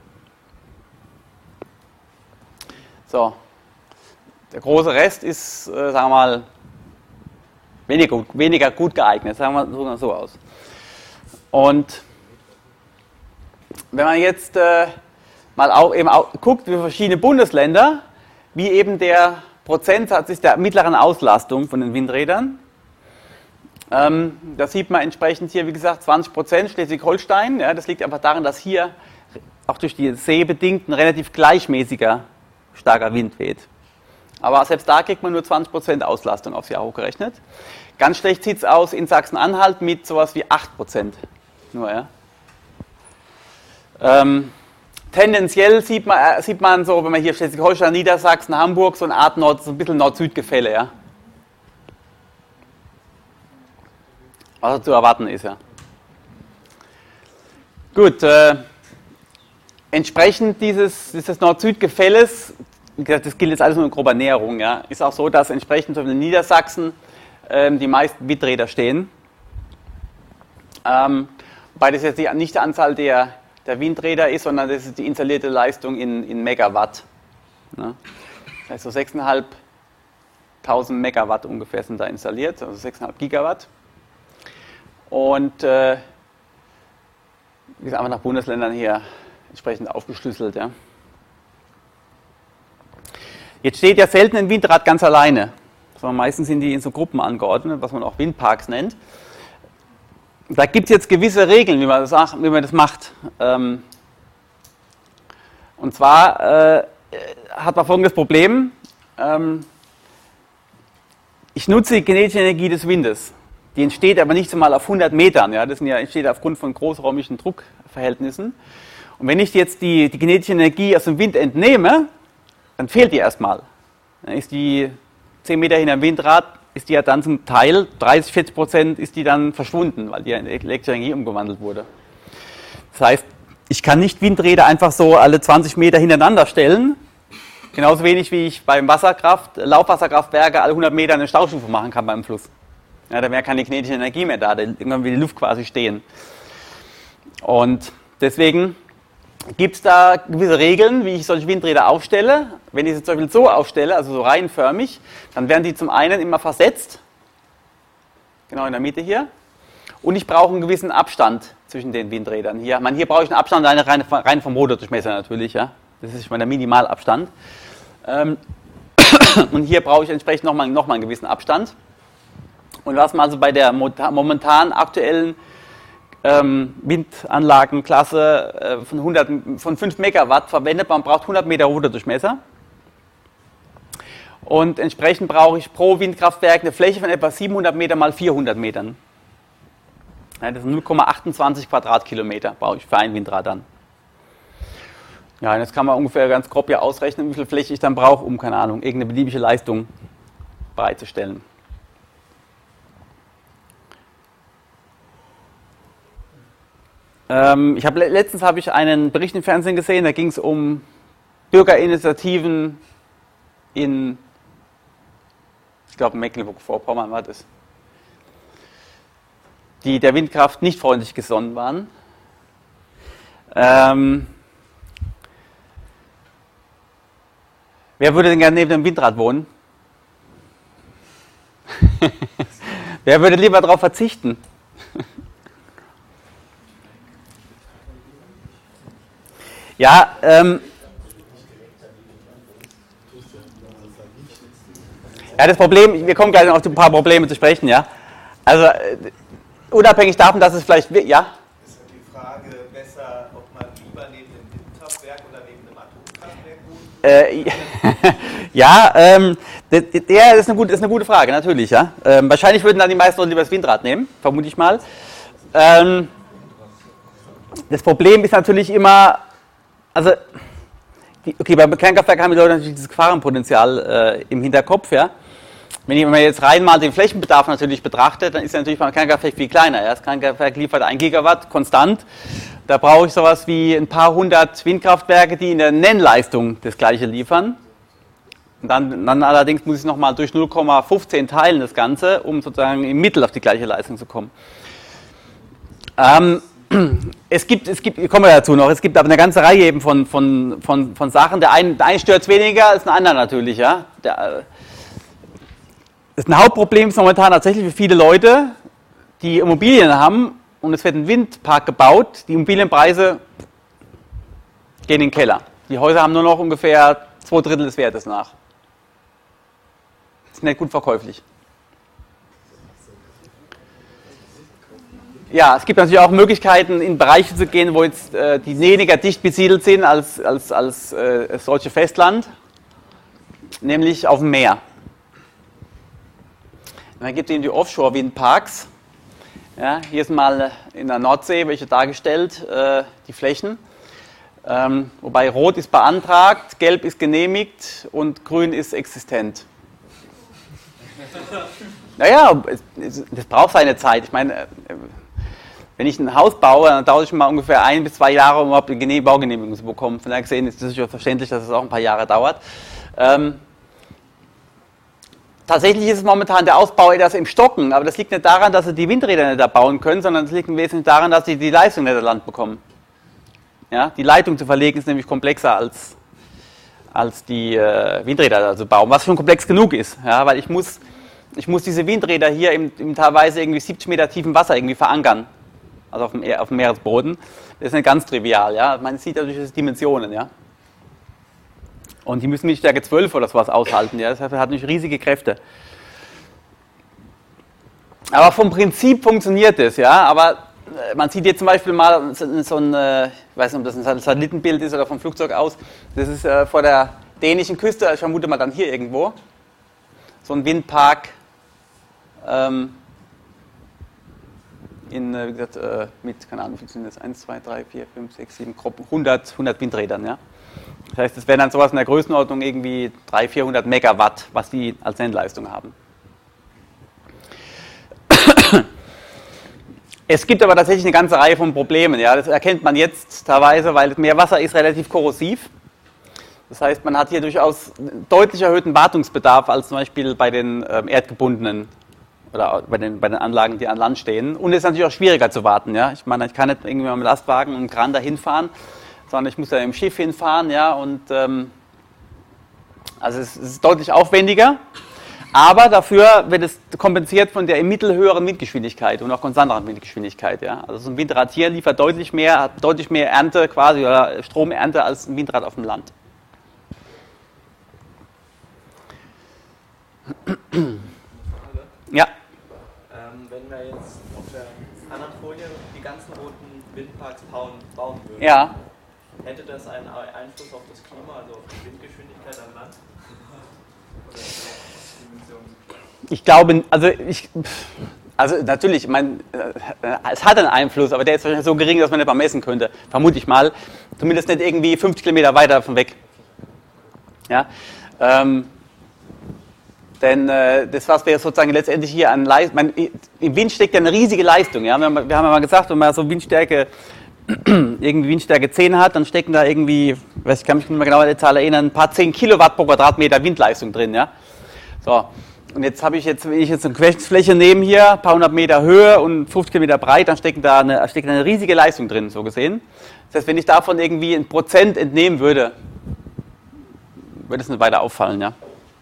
So, der große Rest ist, äh, sagen wir mal, weniger gut, weniger gut geeignet, sagen wir so aus. Und wenn man jetzt äh, mal auch eben auch guckt, wie verschiedene Bundesländer, wie eben der Prozentsatz ist der mittleren Auslastung von den Windrädern. Ähm, da sieht man entsprechend hier, wie gesagt, zwanzig Prozent Schleswig-Holstein. Ja, das liegt einfach daran, dass hier auch durch die See bedingt ein relativ gleichmäßiger, starker Wind weht. Aber selbst da kriegt man nur zwanzig Prozent Auslastung aufs Jahr hochgerechnet. Ganz schlecht sieht es aus in Sachsen-Anhalt mit sowas wie acht Prozent nur, ja. Ähm, tendenziell sieht man, äh, sieht man so, wenn man hier Schleswig-Holstein, Niedersachsen, Hamburg, so eine Art Nord, so ein bisschen Nord-Süd-Gefälle, ja. Was zu erwarten ist, ja. Gut, äh, entsprechend dieses, dieses Nord-Süd-Gefälles, das gilt jetzt alles nur in grober Näherung, ja, ist auch so, dass entsprechend in Niedersachsen ähm, die meisten Windräder stehen. Ähm, wobei das jetzt nicht die Anzahl der, der Windräder ist, sondern das ist die installierte Leistung in, in Megawatt. Ne? Das heißt, so sechstausendfünfhundert Megawatt ungefähr sind da installiert, also sechseinhalb Gigawatt. Und äh, wie gesagt, einfach nach Bundesländern hier entsprechend aufgeschlüsselt. Ja. Jetzt steht ja selten ein Windrad ganz alleine, sondern meistens sind die in so Gruppen angeordnet, was man auch Windparks nennt. Da gibt es jetzt gewisse Regeln, wie man das, wie man das macht. Ähm, und zwar äh, hat man folgendes Problem. Ähm, ich nutze die kinetische Energie des Windes. Die entsteht aber nicht einmal auf hundert Metern. Ja? Das sind ja, entsteht aufgrund von großräumigen Druckverhältnissen. Und wenn ich jetzt die, die kinetische Energie aus dem Wind entnehme, dann fehlt die erstmal. Dann ist die zehn Meter hinter dem Windrad, ist die ja dann zum Teil, dreißig, vierzig Prozent ist die dann verschwunden, weil die in elektrische Energie umgewandelt wurde. Das heißt, ich kann nicht Windräder einfach so alle zwanzig Meter hintereinander stellen, genauso wenig wie ich beim Wasserkraft, Laufwasserkraftwerke alle hundert Meter eine Staustufe machen kann beim Fluss. Ja, da wäre keine kinetische Energie mehr da, da irgendwann will die Luft quasi stehen. Und deswegen gibt es da gewisse Regeln, wie ich solche Windräder aufstelle. Wenn ich sie zum Beispiel so aufstelle, also so reihenförmig, dann werden die zum einen immer versetzt, genau in der Mitte hier, und ich brauche einen gewissen Abstand zwischen den Windrädern hier. Ich meine, hier brauche ich einen Abstand rein, rein vom Motordurchmesser natürlich, ja. Das ist mein Minimalabstand. Und hier brauche ich entsprechend nochmal noch mal einen gewissen Abstand. Und was man also bei der momentan aktuellen ähm, Windanlagenklasse äh, von, hundert, von fünf Megawatt verwendet, man braucht hundert Meter Rotordurchmesser. Und entsprechend brauche ich pro Windkraftwerk eine Fläche von etwa siebenhundert Meter mal vierhundert Metern. Ja, das sind null Komma achtundzwanzig Quadratkilometer, brauche ich für ein Windrad dann. Ja, und jetzt kann man ungefähr ganz grob ja ausrechnen, wie viel Fläche ich dann brauche, um, keine Ahnung, irgendeine beliebige Leistung bereitzustellen. Ähm, ich habe letztens habe ich einen Bericht im Fernsehen gesehen, da ging es um Bürgerinitiativen in, ich glaube, Mecklenburg-Vorpommern war das, die der Windkraft nicht freundlich gesonnen waren. Ähm, wer würde denn gerne neben dem Windrad wohnen? Wer würde lieber darauf verzichten? Ja, ähm, ja, das Problem, wir kommen gleich noch auf ein paar Probleme zu sprechen, ja. Also, äh, unabhängig davon, dass es vielleicht, ja? Ist ja die Frage besser, ob man lieber neben dem Windkraftwerk oder neben dem Atomkraftwerk wohnt? Äh, ja, ähm, der, der ist, eine gute, ist eine gute Frage, natürlich, ja. Ähm, wahrscheinlich würden dann die meisten Leute lieber das Windrad nehmen, vermute ich mal. Ähm, das Problem ist natürlich immer, also, die, okay, beim Kernkraftwerk haben die Leute natürlich dieses Gefahrenpotenzial äh, im Hinterkopf, ja. Wenn ich mir jetzt rein mal den Flächenbedarf natürlich betrachte, dann ist er natürlich beim Kernkraftwerk viel kleiner. Ja. Das Kernkraftwerk liefert ein Gigawatt konstant. Da brauche ich sowas wie ein paar hundert Windkraftwerke, die in der Nennleistung das gleiche liefern. Und dann, dann allerdings muss ich nochmal durch null Komma fünfzehn teilen das Ganze, um sozusagen im Mittel auf die gleiche Leistung zu kommen. Ähm, es gibt, es gibt, ich komme dazu noch, es gibt aber eine ganze Reihe eben von, von, von, von Sachen. Der eine, der eine stört es weniger als der andere natürlich. Ja. Der, Das ist ein Hauptproblem ist momentan tatsächlich für viele Leute, die Immobilien haben und es wird ein Windpark gebaut, die Immobilienpreise gehen in den Keller. Die Häuser haben nur noch ungefähr zwei Drittel des Wertes nach. Das ist nicht gut verkäuflich. Ja, es gibt natürlich auch Möglichkeiten, in Bereiche zu gehen, wo jetzt äh, die weniger dicht besiedelt sind als, als, als äh, das deutsche Festland, nämlich auf dem Meer. Dann gibt es eben die Offshore-Windparks. Ja, hier ist mal in der Nordsee welche dargestellt, äh, die Flächen. Ähm, wobei Rot ist beantragt, Gelb ist genehmigt und Grün ist existent. Naja, es, das braucht seine Zeit. Ich meine, wenn ich ein Haus baue, dann dauert es schon mal ungefähr ein bis zwei Jahre, um überhaupt eine Baugenehmigung zu bekommen. Von daher gesehen ist es sicher verständlich, dass es auch ein paar Jahre dauert. Ähm, Tatsächlich ist es momentan der Ausbau etwas im Stocken, aber das liegt nicht daran, dass sie die Windräder nicht da bauen können, sondern es liegt im Wesentlichen daran, dass sie die Leistung nicht an Land bekommen. Ja, die Leitung zu verlegen ist nämlich komplexer als, als die äh, Windräder zu bauen, was schon komplex genug ist, ja, weil ich muss, ich muss diese Windräder hier im, im teilweise irgendwie siebzig Meter tiefen Wasser irgendwie verankern, also auf dem, auf dem Meeresboden. Das ist nicht ganz trivial, ja, man sieht natürlich diese Dimensionen, ja. Und die müssen nicht Stärke zwölf oder sowas aushalten. Ja? Das heißt, er hat natürlich riesige Kräfte. Aber vom Prinzip funktioniert es. Ja? Aber man sieht jetzt zum Beispiel mal so ein, ich weiß nicht, ob das ein Satellitenbild ist oder vom Flugzeug aus, das ist äh, vor der dänischen Küste, ich vermute mal dann hier irgendwo, so ein Windpark ähm, in, wie gesagt, äh, mit, keine Ahnung, wie sind das, eins, zwei, drei, vier, fünf, sechs, sieben, hundert, hundert Windrädern, ja. Das heißt, das wäre dann sowas in der Größenordnung irgendwie dreihundert, vierhundert Megawatt, was die als Nennleistung haben. Es gibt aber tatsächlich eine ganze Reihe von Problemen. Ja. Das erkennt man jetzt teilweise, weil Meerwasser ist relativ korrosiv. Das heißt, man hat hier durchaus deutlich erhöhten Wartungsbedarf als zum Beispiel bei den ähm, erdgebundenen oder bei den, bei den Anlagen, die an Land stehen. Und es ist natürlich auch schwieriger zu warten. Ja. Ich meine, ich kann nicht irgendwie mit dem Lastwagen und einem Kran dahin fahren, sondern ich muss da im Schiff hinfahren. Ja, und, ähm, also es, es ist deutlich aufwendiger. Aber dafür wird es kompensiert von der im Mittel höheren Windgeschwindigkeit und auch konstanteren Windgeschwindigkeit. Ja. Also so ein Windrad hier liefert deutlich mehr, hat deutlich mehr Ernte quasi oder Stromernte als ein Windrad auf dem Land. Ja. Ähm, wenn wir jetzt auf der anderen Folie die ganzen roten Windparks bauen, bauen würden, ja. hätte das einen Einfluss auf das Klima, also auf die Windgeschwindigkeit am Land? Oder Ich glaube, also ich, also natürlich, ich meine, es hat einen Einfluss, aber der ist wahrscheinlich so gering, dass man nicht mal messen könnte, vermute ich mal. Zumindest nicht irgendwie fünfzig Kilometer weiter davon weg. Ja, ähm, denn äh, das, was wir sozusagen letztendlich hier an Leistung, im Wind steckt ja eine riesige Leistung. Ja? Wir, haben, wir haben ja mal gesagt, wenn man so Windstärke, irgendwie Windstärke zehn hat, dann stecken da irgendwie, weiß ich kann mich nicht mehr genau an die Zahl erinnern, ein paar zehn Kilowatt pro Quadratmeter Windleistung drin. Ja? So. Und jetzt habe ich jetzt, wenn ich jetzt eine Querfläche nehme hier, ein paar hundert Meter Höhe und fünfzig Kilometer breit, dann steckt da eine, steckt eine riesige Leistung drin, so gesehen. Das heißt, wenn ich davon irgendwie ein Prozent entnehmen würde, würde es nicht weiter auffallen, ja.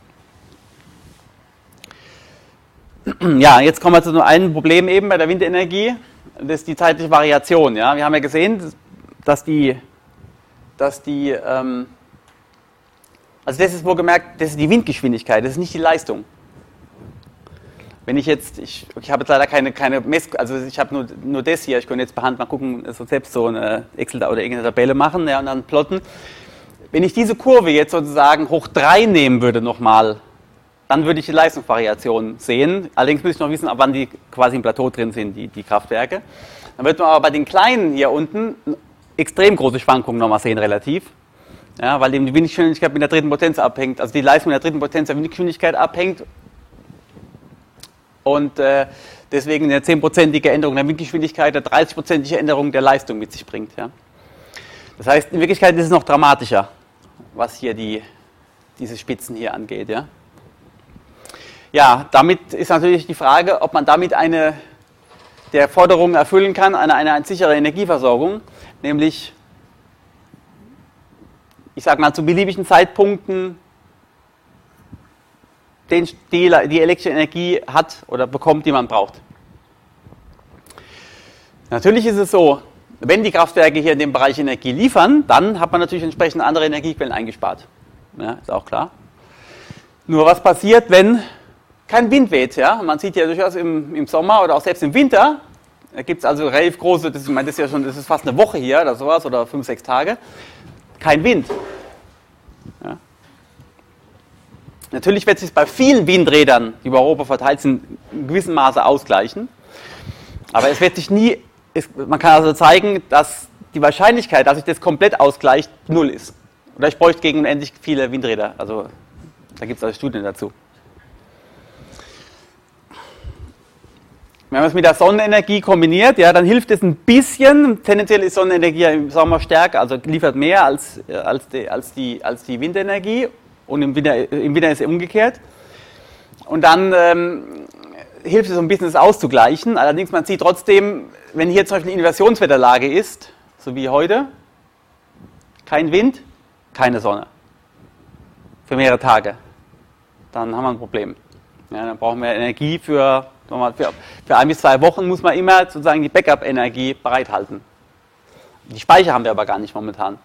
Ja, jetzt kommen wir zu einem Problem eben bei der Windenergie, das ist die zeitliche Variation, ja. Wir haben ja gesehen, dass die, dass die, ähm, also das ist wohlgemerkt, das ist die Windgeschwindigkeit, das ist nicht die Leistung. Wenn ich jetzt, ich, ich habe jetzt leider keine, keine Mess, also ich habe nur, nur das hier, ich könnte jetzt per Hand mal gucken, so selbst so eine Excel oder irgendeine Tabelle machen, ja, und dann plotten. Wenn ich diese Kurve jetzt sozusagen hoch drei nehmen würde nochmal, dann würde ich die Leistungsvariation sehen. Allerdings müsste ich noch wissen, ab wann die quasi im Plateau drin sind, die, die Kraftwerke. Dann wird man aber bei den kleinen hier unten extrem große Schwankungen nochmal sehen, relativ. Ja, weil eben die Windgeschwindigkeit mit der dritten Potenz abhängt, also die Leistung mit der dritten Potenz der Windgeschwindigkeit abhängt. Und äh, deswegen eine zehnprozentige Änderung der Windgeschwindigkeit eine dreißigprozentige Änderung der Leistung mit sich bringt. Ja. Das heißt, in Wirklichkeit ist es noch dramatischer, was hier die, diese Spitzen hier angeht. Ja. Ja, damit ist natürlich die Frage, ob man damit eine der Forderungen erfüllen kann, eine, eine, eine sichere Energieversorgung, nämlich, ich sage mal, zu beliebigen Zeitpunkten den, die, die elektrische Energie hat oder bekommt, die man braucht. Natürlich ist es so, wenn die Kraftwerke hier in dem Bereich Energie liefern, dann hat man natürlich entsprechend andere Energiequellen eingespart. Ja, ist auch klar. Nur was passiert, wenn kein Wind weht? Ja? Man sieht ja durchaus im, im Sommer oder auch selbst im Winter, da gibt es also relativ große, das, ich meine, das ist ja schon, das ist fast eine Woche hier oder sowas oder fünf, sechs Tage, kein Wind. Ja. Natürlich wird es sich bei vielen Windrädern, die über Europa verteilt sind, in gewissem Maße ausgleichen. Aber es wird sich nie, es, man kann also zeigen, dass die Wahrscheinlichkeit, dass sich das komplett ausgleicht, null ist. Oder ich bräuchte gegen unendlich viele Windräder. Also da gibt es also Studien dazu. Wenn man es mit der Sonnenenergie kombiniert, ja, dann hilft es ein bisschen. Tendenziell ist Sonnenenergie im Sommer stärker, also liefert mehr als, als, die, als, die, als die Windenergie. Und im Winter, im Winter ist es umgekehrt. Und dann ähm, hilft es so ein bisschen, das auszugleichen. Allerdings, man sieht trotzdem, wenn hier zum Beispiel eine Inversionswetterlage ist, so wie heute, kein Wind, keine Sonne. Für mehrere Tage. Dann haben wir ein Problem. Ja, dann brauchen wir Energie für, für, für ein bis zwei Wochen, muss man immer sozusagen die Backup-Energie bereithalten. Die Speicher haben wir aber gar nicht momentan.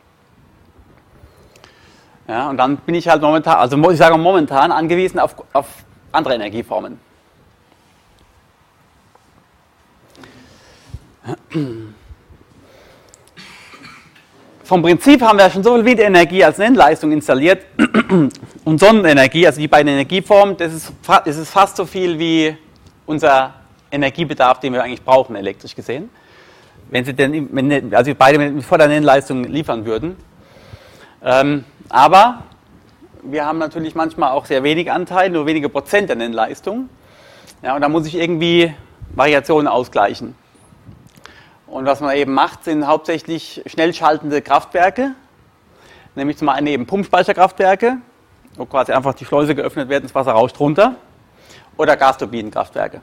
Ja, und dann bin ich halt momentan, also ich sage momentan, angewiesen auf, auf andere Energieformen. Vom Prinzip haben wir schon so viel Windenergie als Nennleistung installiert und Sonnenenergie, also die beiden Energieformen, das ist, das ist fast so viel wie unser Energiebedarf, den wir eigentlich brauchen, elektrisch gesehen. Wenn sie denn, wenn, also beide mit voller Nennleistung liefern würden. Ähm, aber wir haben natürlich manchmal auch sehr wenig Anteil, nur wenige Prozent der Nennleistung. Ja, und da muss ich irgendwie Variationen ausgleichen. Und was man eben macht, sind hauptsächlich schnell schaltende Kraftwerke, nämlich zum einen eben Pumpspeicherkraftwerke, wo quasi einfach die Schleuse geöffnet wird, das Wasser rauscht runter, oder Gasturbinenkraftwerke.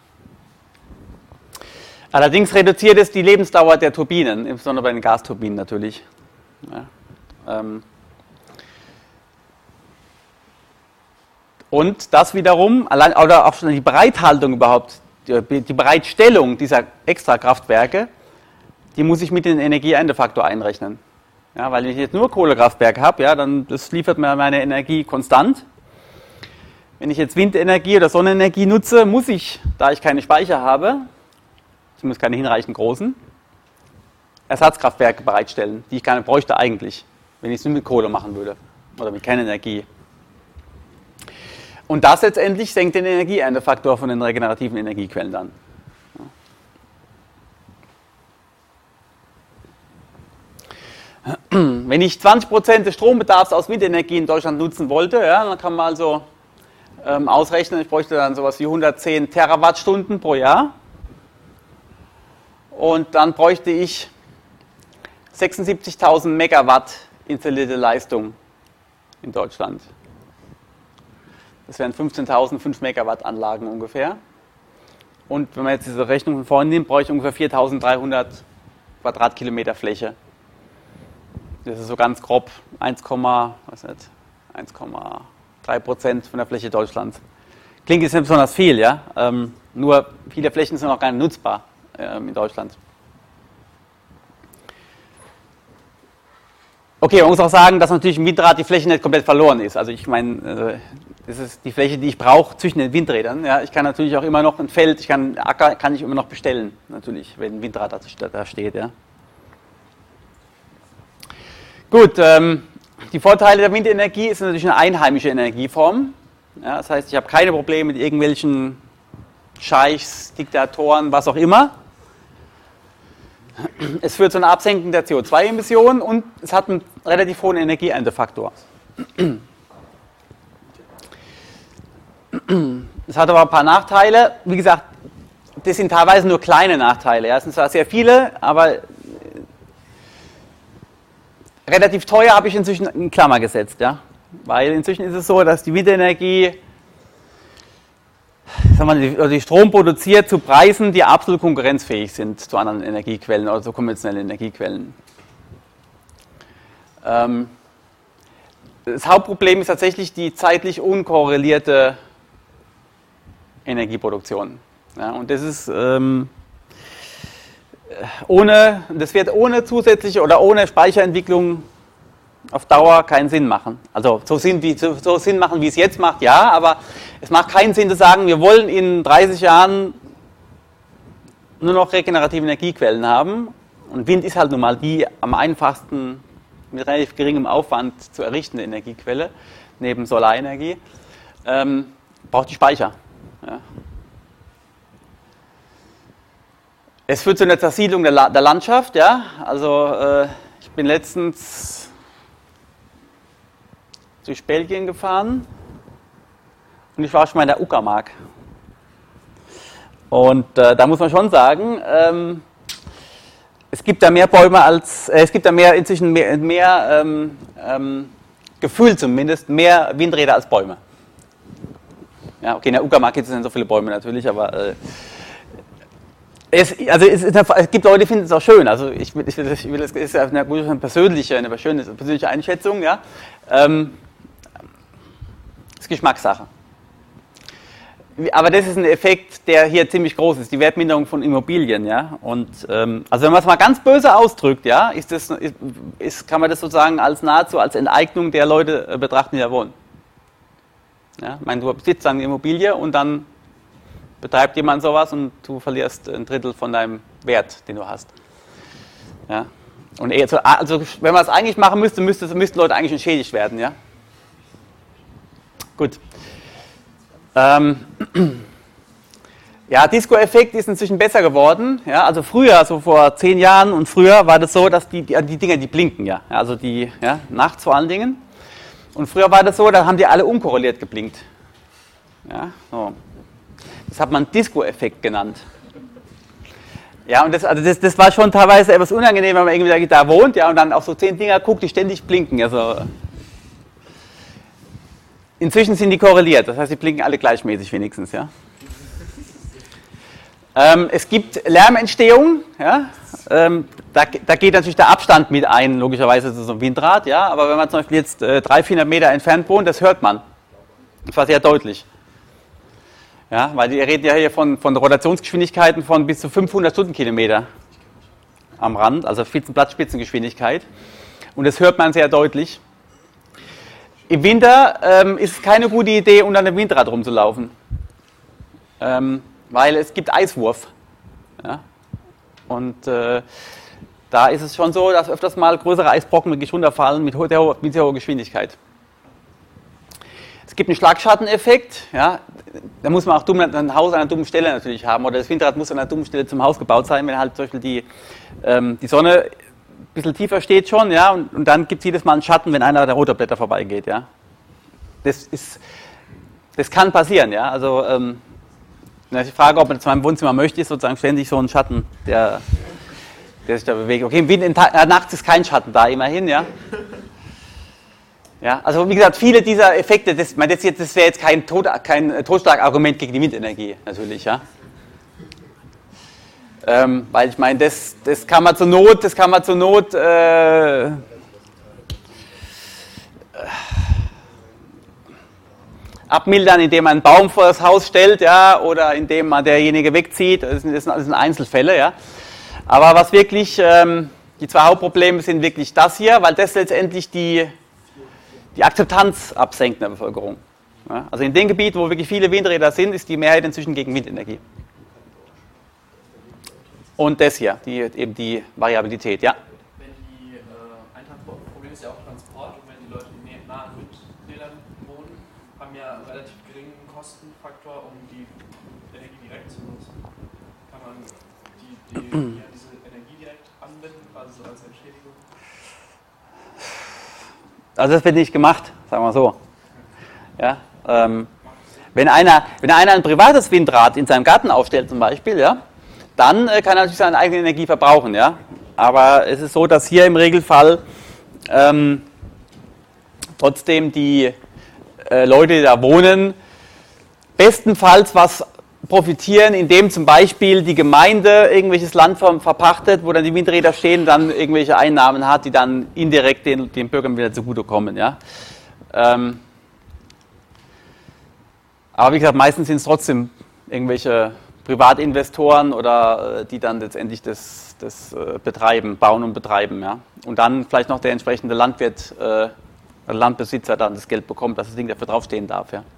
Allerdings reduziert es die Lebensdauer der Turbinen, insbesondere bei den Gasturbinen natürlich. Ja, ähm Und das wiederum, allein, oder auch schon die Bereithaltung überhaupt, die, die Bereitstellung dieser Extrakraftwerke, die muss ich mit dem Energieendefaktor einrechnen. Ja, weil wenn ich jetzt nur Kohlekraftwerke habe, ja, dann das liefert mir meine Energie konstant. Wenn ich jetzt Windenergie oder Sonnenenergie nutze, muss ich, da ich keine Speicher habe, zumindest keine hinreichend großen, Ersatzkraftwerke bereitstellen, die ich gar nicht bräuchte eigentlich, wenn ich es nur mit Kohle machen würde oder mit Kernenergie. Und das letztendlich senkt den Energieendefaktor von den regenerativen Energiequellen dann. Wenn ich zwanzig Prozent des Strombedarfs aus Windenergie in Deutschland nutzen wollte, ja, dann kann man also ähm, ausrechnen, ich bräuchte dann sowas wie hundertzehn Terawattstunden pro Jahr. Und dann bräuchte ich sechsundsiebzigtausend Megawatt installierte Leistung in Deutschland. Das wären fünfzehntausend fünf Megawatt Anlagen ungefähr. Und wenn man jetzt diese Rechnung von vorne nimmt, brauche ich ungefähr viertausenddreihundert Quadratkilometer Fläche. Das ist so ganz grob eins Komma drei Prozent von der Fläche Deutschlands. Klingt jetzt nicht besonders viel, ja. Ähm, nur viele Flächen sind noch gar nicht nutzbar ähm, in Deutschland. Okay, man muss auch sagen, dass natürlich im Windrad die Fläche nicht komplett verloren ist. Also ich meine, äh, das ist die Fläche, die ich brauche zwischen den Windrädern. Ja, ich kann natürlich auch immer noch ein Feld, ich kann Acker, kann ich immer noch bestellen, natürlich, wenn ein Windrad da steht. Ja. Gut, ähm, die Vorteile der Windenergie ist natürlich eine einheimische Energieform. Ja, das heißt, ich habe keine Probleme mit irgendwelchen Scheichs, Diktatoren, was auch immer. Es führt zu einer Absenkung der C O zwei Emissionen und es hat einen relativ hohen Energieendefaktor. Es hat aber ein paar Nachteile. Wie gesagt, das sind teilweise nur kleine Nachteile. Ja. Es sind zwar sehr viele, aber relativ teuer habe ich inzwischen in Klammer gesetzt. Ja. Weil inzwischen ist es so, dass die Windenergie sagen wir, die, die Strom produziert zu Preisen, die absolut konkurrenzfähig sind zu anderen Energiequellen oder zu konventionellen Energiequellen. Ähm, das Hauptproblem ist tatsächlich die zeitlich unkorrelierte Energieproduktion. Ja, und das ist ähm, ohne, das wird ohne zusätzliche oder ohne Speicherentwicklung auf Dauer keinen Sinn machen. Also so Sinn, wie, so, so Sinn machen, wie es jetzt macht, ja, aber es macht keinen Sinn zu sagen, wir wollen in dreißig Jahren nur noch regenerative Energiequellen haben. Und Wind ist halt nun mal die am einfachsten mit relativ geringem Aufwand zu errichtende Energiequelle, neben Solarenergie, ähm, braucht die Speicher. Ja. Es führt zu einer Zersiedlung der, La- der Landschaft, ja, also äh, ich bin letztens durch Belgien gefahren und ich war schon mal in der Uckermark. Und äh, da muss man schon sagen, ähm, es gibt da mehr Bäume als, äh, es gibt da mehr, inzwischen mehr, mehr ähm, ähm, gefühlt zumindest, mehr Windräder als Bäume. Ja, okay, in der Uckermark gibt es nicht so viele Bäume natürlich, aber äh, es, also es, es gibt Leute, die finden es auch schön. Also ich will, ich will, ich will es ist eine, eine persönliche, eine schöne, persönliche Einschätzung, ja. Ähm, das ist Geschmackssache. Aber das ist ein Effekt, der hier ziemlich groß ist, die Wertminderung von Immobilien, ja. Und ähm, also wenn man es mal ganz böse ausdrückt, ja, ist das, ist, ist, kann man das sozusagen als nahezu als Enteignung der Leute äh, betrachten, die da wohnen. Ja, ich meine, du besitzt dann eine Immobilie und dann betreibt jemand sowas und du verlierst ein Drittel von deinem Wert, den du hast. Ja? Und eher, also wenn man es eigentlich machen müsste, müsste, müssten Leute eigentlich entschädigt werden. Ja? Gut. Ähm, ja, Disco-Effekt ist inzwischen besser geworden. Ja? Also früher, also vor zehn Jahren und früher war das so, dass die, die, die Dinger, die blinken ja. Also die, ja, nachts vor allen Dingen. Und früher war das so, da haben die alle unkorreliert geblinkt. Ja, so. Das hat man Disco-Effekt genannt. Ja, und das, also das, das war schon teilweise etwas unangenehm, wenn man irgendwie da wohnt, ja, und dann auf so zehn Dinger guckt, die ständig blinken. Also inzwischen sind die korreliert, das heißt, die blinken alle gleichmäßig wenigstens, ja. Ähm, es gibt Lärmentstehung, ja. Ähm, da, da geht natürlich der Abstand mit ein, logischerweise zu so einem Windrad, ja. Aber wenn man zum Beispiel jetzt äh, dreihundert, vierhundert Meter entfernt wohnt, das hört man. Das war sehr deutlich. Ja, weil wir reden ja hier von, von Rotationsgeschwindigkeiten von bis zu fünfhundert Stundenkilometer am Rand, also Blattspitzengeschwindigkeit. Und das hört man sehr deutlich. Im Winter ähm, ist es keine gute Idee, unter einem Windrad rumzulaufen, ähm, weil es gibt Eiswurf. Ja? Und äh, da ist es schon so, dass öfters mal größere Eisbrocken wirklich runterfallen mit, ho der, mit sehr hoher Geschwindigkeit. Es gibt einen Schlagschatteneffekt, ja, da muss man auch dumm, ein Haus an einer dummen Stelle natürlich haben, oder das Windrad muss an einer dummen Stelle zum Haus gebaut sein, wenn halt zum Beispiel die, ähm, die Sonne ein bisschen tiefer steht schon, ja, und, und dann gibt es jedes Mal einen Schatten, wenn einer der Rotorblätter vorbeigeht, ja. Das ist, das kann passieren, ja, also ähm, die Frage, ob man zu meinem Wohnzimmer möchte, ist sozusagen ständig so ein Schatten, der, der sich da bewegt. Okay, im Winter, äh, nachts ist kein Schatten da, immerhin, ja. Ja, also wie gesagt, viele dieser Effekte, das, das, das wäre jetzt kein, Tod, kein Totschlagargument gegen die Windenergie, natürlich, ja. Ähm, weil ich meine, das, das kann man zur Not, das kann man zur Not äh, äh, abmildern, indem man einen Baum vor das Haus stellt, ja, oder indem man derjenige wegzieht. Das sind, das sind Einzelfälle, ja. Aber was wirklich, ähm, die zwei Hauptprobleme sind wirklich das hier, weil das letztendlich die die Akzeptanz absenkt in der Bevölkerung. Ja, also in dem Gebiet, wo wirklich viele Windräder sind, ist die Mehrheit inzwischen gegen Windenergie. Und das hier, die, eben die Variabilität, ja. Wenn die, äh, ein Problem ist ja auch Transport, und wenn die Leute nah an Windrädern wohnen, haben ja einen relativ geringen Kostenfaktor, um die Energie direkt zu nutzen. Kann man die, die, ja, diese Energie direkt anwenden, quasi so als Entschädigung? Also das wird nicht gemacht, sagen wir so. Ja, ähm, wenn, einer, wenn einer ein privates Windrad in seinem Garten aufstellt zum Beispiel, ja, dann äh, kann er natürlich seine eigene Energie verbrauchen. Ja. Aber es ist so, dass hier im Regelfall ähm, trotzdem die äh, Leute, die da wohnen, bestenfalls was profitieren, indem zum Beispiel die Gemeinde irgendwelches Land verpachtet, wo dann die Windräder stehen, dann irgendwelche Einnahmen hat, die dann indirekt den, den Bürgern wieder zugutekommen. Ja. Ähm, aber wie gesagt, meistens sind es trotzdem irgendwelche Privatinvestoren oder äh, die dann letztendlich das, das äh, betreiben, bauen und betreiben. Ja. Und dann vielleicht noch der entsprechende Landwirt, äh, Landbesitzer dann das Geld bekommt, dass das Ding dafür draufstehen darf. Ja.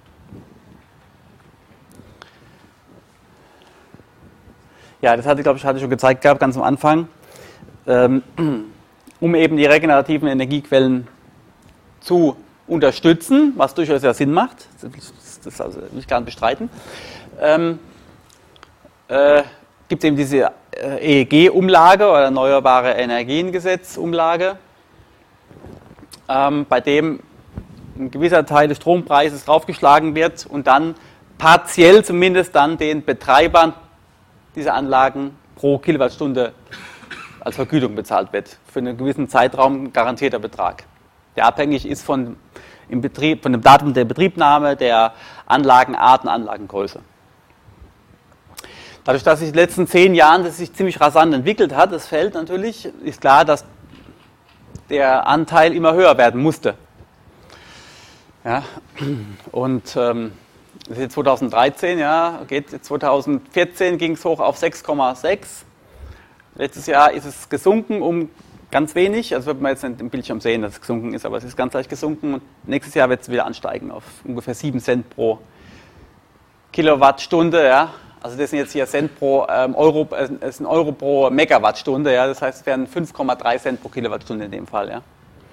Ja, das hatte, glaube ich, hatte ich schon gezeigt gehabt, ganz am Anfang, ähm, um eben die regenerativen Energiequellen zu unterstützen, was durchaus ja Sinn macht, das ist also nicht gar nicht bestreiten, ähm, äh, gibt es eben diese äh, E E G-Umlage oder Erneuerbare Energiengesetz-Umlage, ähm, bei dem ein gewisser Teil des Strompreises draufgeschlagen wird und dann partiell zumindest dann den Betreibern diese Anlagen pro Kilowattstunde als Vergütung bezahlt wird. Für einen gewissen Zeitraum ein garantierter Betrag, der abhängig ist von, im Betrieb, von dem Datum der Betriebnahme, der Anlagenart und Anlagengröße. Dadurch, dass sich in den letzten zehn Jahren das sich ziemlich rasant entwickelt hat, das Feld natürlich, ist klar, dass der Anteil immer höher werden musste. Ja, und ähm, das ist jetzt zweitausenddreizehn, ja, geht, zweitausendvierzehn ging es hoch auf sechs Komma sechs. Letztes Jahr ist es gesunken um ganz wenig, also wird man jetzt nicht im Bildschirm sehen, dass es gesunken ist, aber es ist ganz leicht gesunken und nächstes Jahr wird es wieder ansteigen auf ungefähr sieben Cent pro Kilowattstunde, ja. Also das sind jetzt hier Cent pro ähm, Euro, äh, ist ein Euro pro Megawattstunde, ja, das heißt, es wären fünf Komma drei Cent pro Kilowattstunde in dem Fall, ja.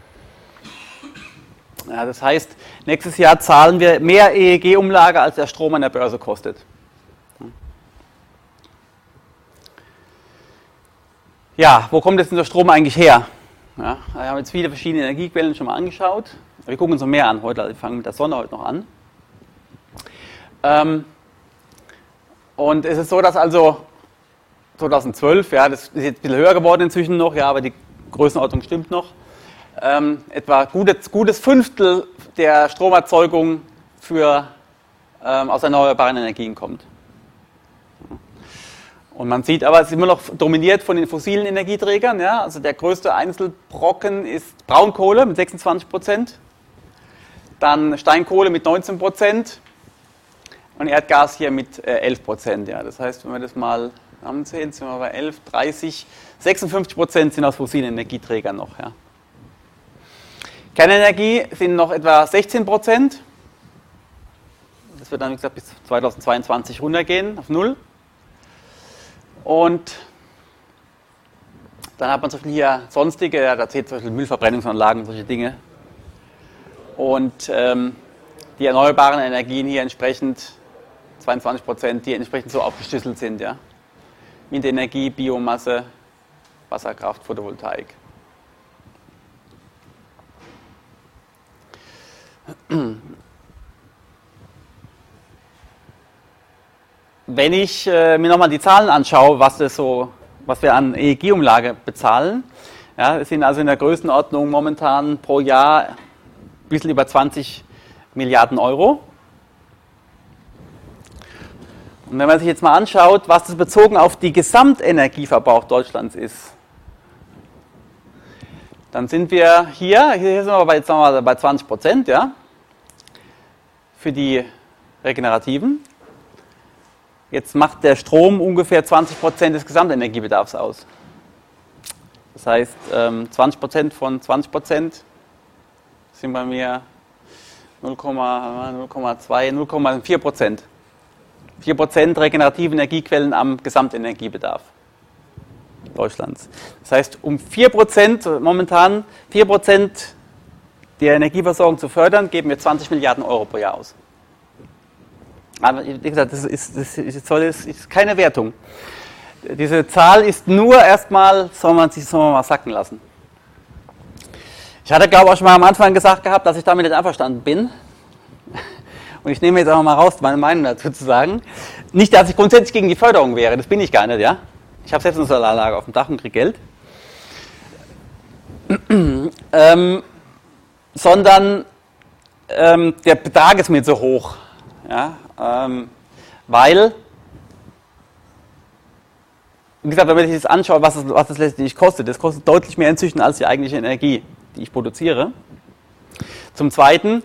Ja, das heißt, nächstes Jahr zahlen wir mehr E E G-Umlage, als der Strom an der Börse kostet. Ja, wo kommt jetzt der Strom eigentlich her? Ja, wir haben jetzt viele verschiedene Energiequellen schon mal angeschaut. Wir gucken uns noch mehr an heute, also wir fangen mit der Sonne heute noch an. Ähm, und es ist so, dass also zweitausendzwölf, ja, das ist jetzt ein bisschen höher geworden inzwischen noch, ja, aber die Größenordnung stimmt noch, ähm, etwa gutes, gutes Fünftel der Stromerzeugung für, ähm, aus erneuerbaren Energien kommt. Und man sieht aber, es ist immer noch dominiert von den fossilen Energieträgern. Ja? Also der größte Einzelbrocken ist Braunkohle mit sechsundzwanzig Prozent, dann Steinkohle mit neunzehn Prozent und Erdgas hier mit äh, elf Prozent. Ja? Das heißt, wenn wir das mal ansehen, sind wir bei elf, dreißig, sechsundfünfzig Prozent sind aus fossilen Energieträgern noch. Ja? Kernenergie sind noch etwa sechzehn Prozent. Das wird dann, wie gesagt, bis zweitausendzweiundzwanzig runtergehen auf null. Und dann hat man zum Beispiel hier sonstige, ja, da zählt zum Beispiel Müllverbrennungsanlagen, solche Dinge. Und ähm, die erneuerbaren Energien hier entsprechend, zweiundzwanzig Prozent, die entsprechend so aufgeschlüsselt sind. Ja? Windenergie, Biomasse, Wasserkraft, Photovoltaik. Wenn ich äh, mir nochmal die Zahlen anschaue, was, das so, was wir an E E G-Umlage bezahlen, ja, wir sind also in der Größenordnung momentan pro Jahr ein bisschen über zwanzig Milliarden Euro. Und wenn man sich jetzt mal anschaut, was das bezogen auf die Gesamtenergieverbrauch Deutschlands ist, dann sind wir hier, hier sind wir bei, sagen wir mal, bei zwanzig Prozent, ja, für die Regenerativen. Jetzt macht der Strom ungefähr zwanzig Prozent des Gesamtenergiebedarfs aus. Das heißt, zwanzig Prozent von zwanzig Prozent sind bei mir null Komma zwei, null Komma vier Prozent. vier Prozent regenerative Energiequellen am Gesamtenergiebedarf Deutschlands. Das heißt, um vier Prozent, momentan vier Prozent der Energieversorgung zu fördern, geben wir zwanzig Milliarden Euro pro Jahr aus. Aber wie gesagt, das ist, das ist, das ist keine Wertung. Diese Zahl ist nur erstmal, soll man sich soll man mal sacken lassen. Ich hatte, glaube ich, auch schon mal am Anfang gesagt gehabt, dass ich damit nicht einverstanden bin. Und ich nehme jetzt auch mal raus, meine Meinung dazu zu sagen. Nicht, dass ich grundsätzlich gegen die Förderung wäre, das bin ich gar nicht, ja. Ich habe selbst eine Solaranlage auf dem Dach und kriege Geld. ähm, sondern ähm, der Betrag ist mir zu hoch. Ja, ähm, weil, wie gesagt, wenn man sich das anschaut, was das, was das letztendlich kostet, das kostet deutlich mehr inzwischen als die eigentliche Energie, die ich produziere. Zum Zweiten,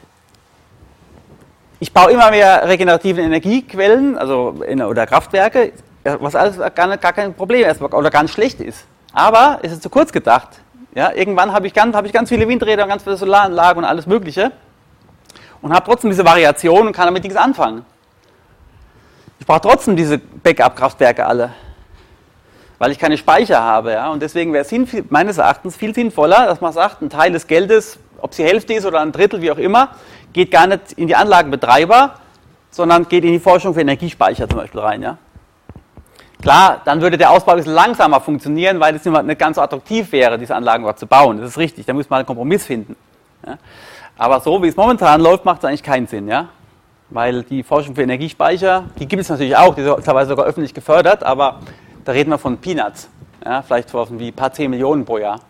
ich baue immer mehr regenerative Energiequellen, also in, oder Kraftwerke, was alles gar, nicht, gar kein Problem ist oder gar nicht schlecht ist. Aber es ist zu kurz gedacht. Ja, irgendwann habe ich, ganz, habe ich ganz viele Windräder und ganz viele Solaranlagen und alles Mögliche. Und habe trotzdem diese Variation und kann damit nichts anfangen. Ich brauche trotzdem diese Backup-Kraftwerke alle, weil ich keine Speicher habe. Ja? Und deswegen wäre es meines Erachtens viel sinnvoller, dass man sagt, ein Teil des Geldes, ob es die Hälfte ist oder ein Drittel, wie auch immer, geht gar nicht in die Anlagenbetreiber, sondern geht in die Forschung für Energiespeicher zum Beispiel rein. Ja? Klar, dann würde der Ausbau ein bisschen langsamer funktionieren, weil es nicht ganz so attraktiv wäre, diese Anlagen überhaupt zu bauen. Das ist richtig, da muss man einen Kompromiss finden. Ja? Aber so wie es momentan läuft, macht es eigentlich keinen Sinn, ja? Weil die Forschung für Energiespeicher, die gibt es natürlich auch, die ist teilweise sogar öffentlich gefördert, aber da reden wir von Peanuts, ja? Vielleicht von wie ein paar zehn Millionen pro Jahr.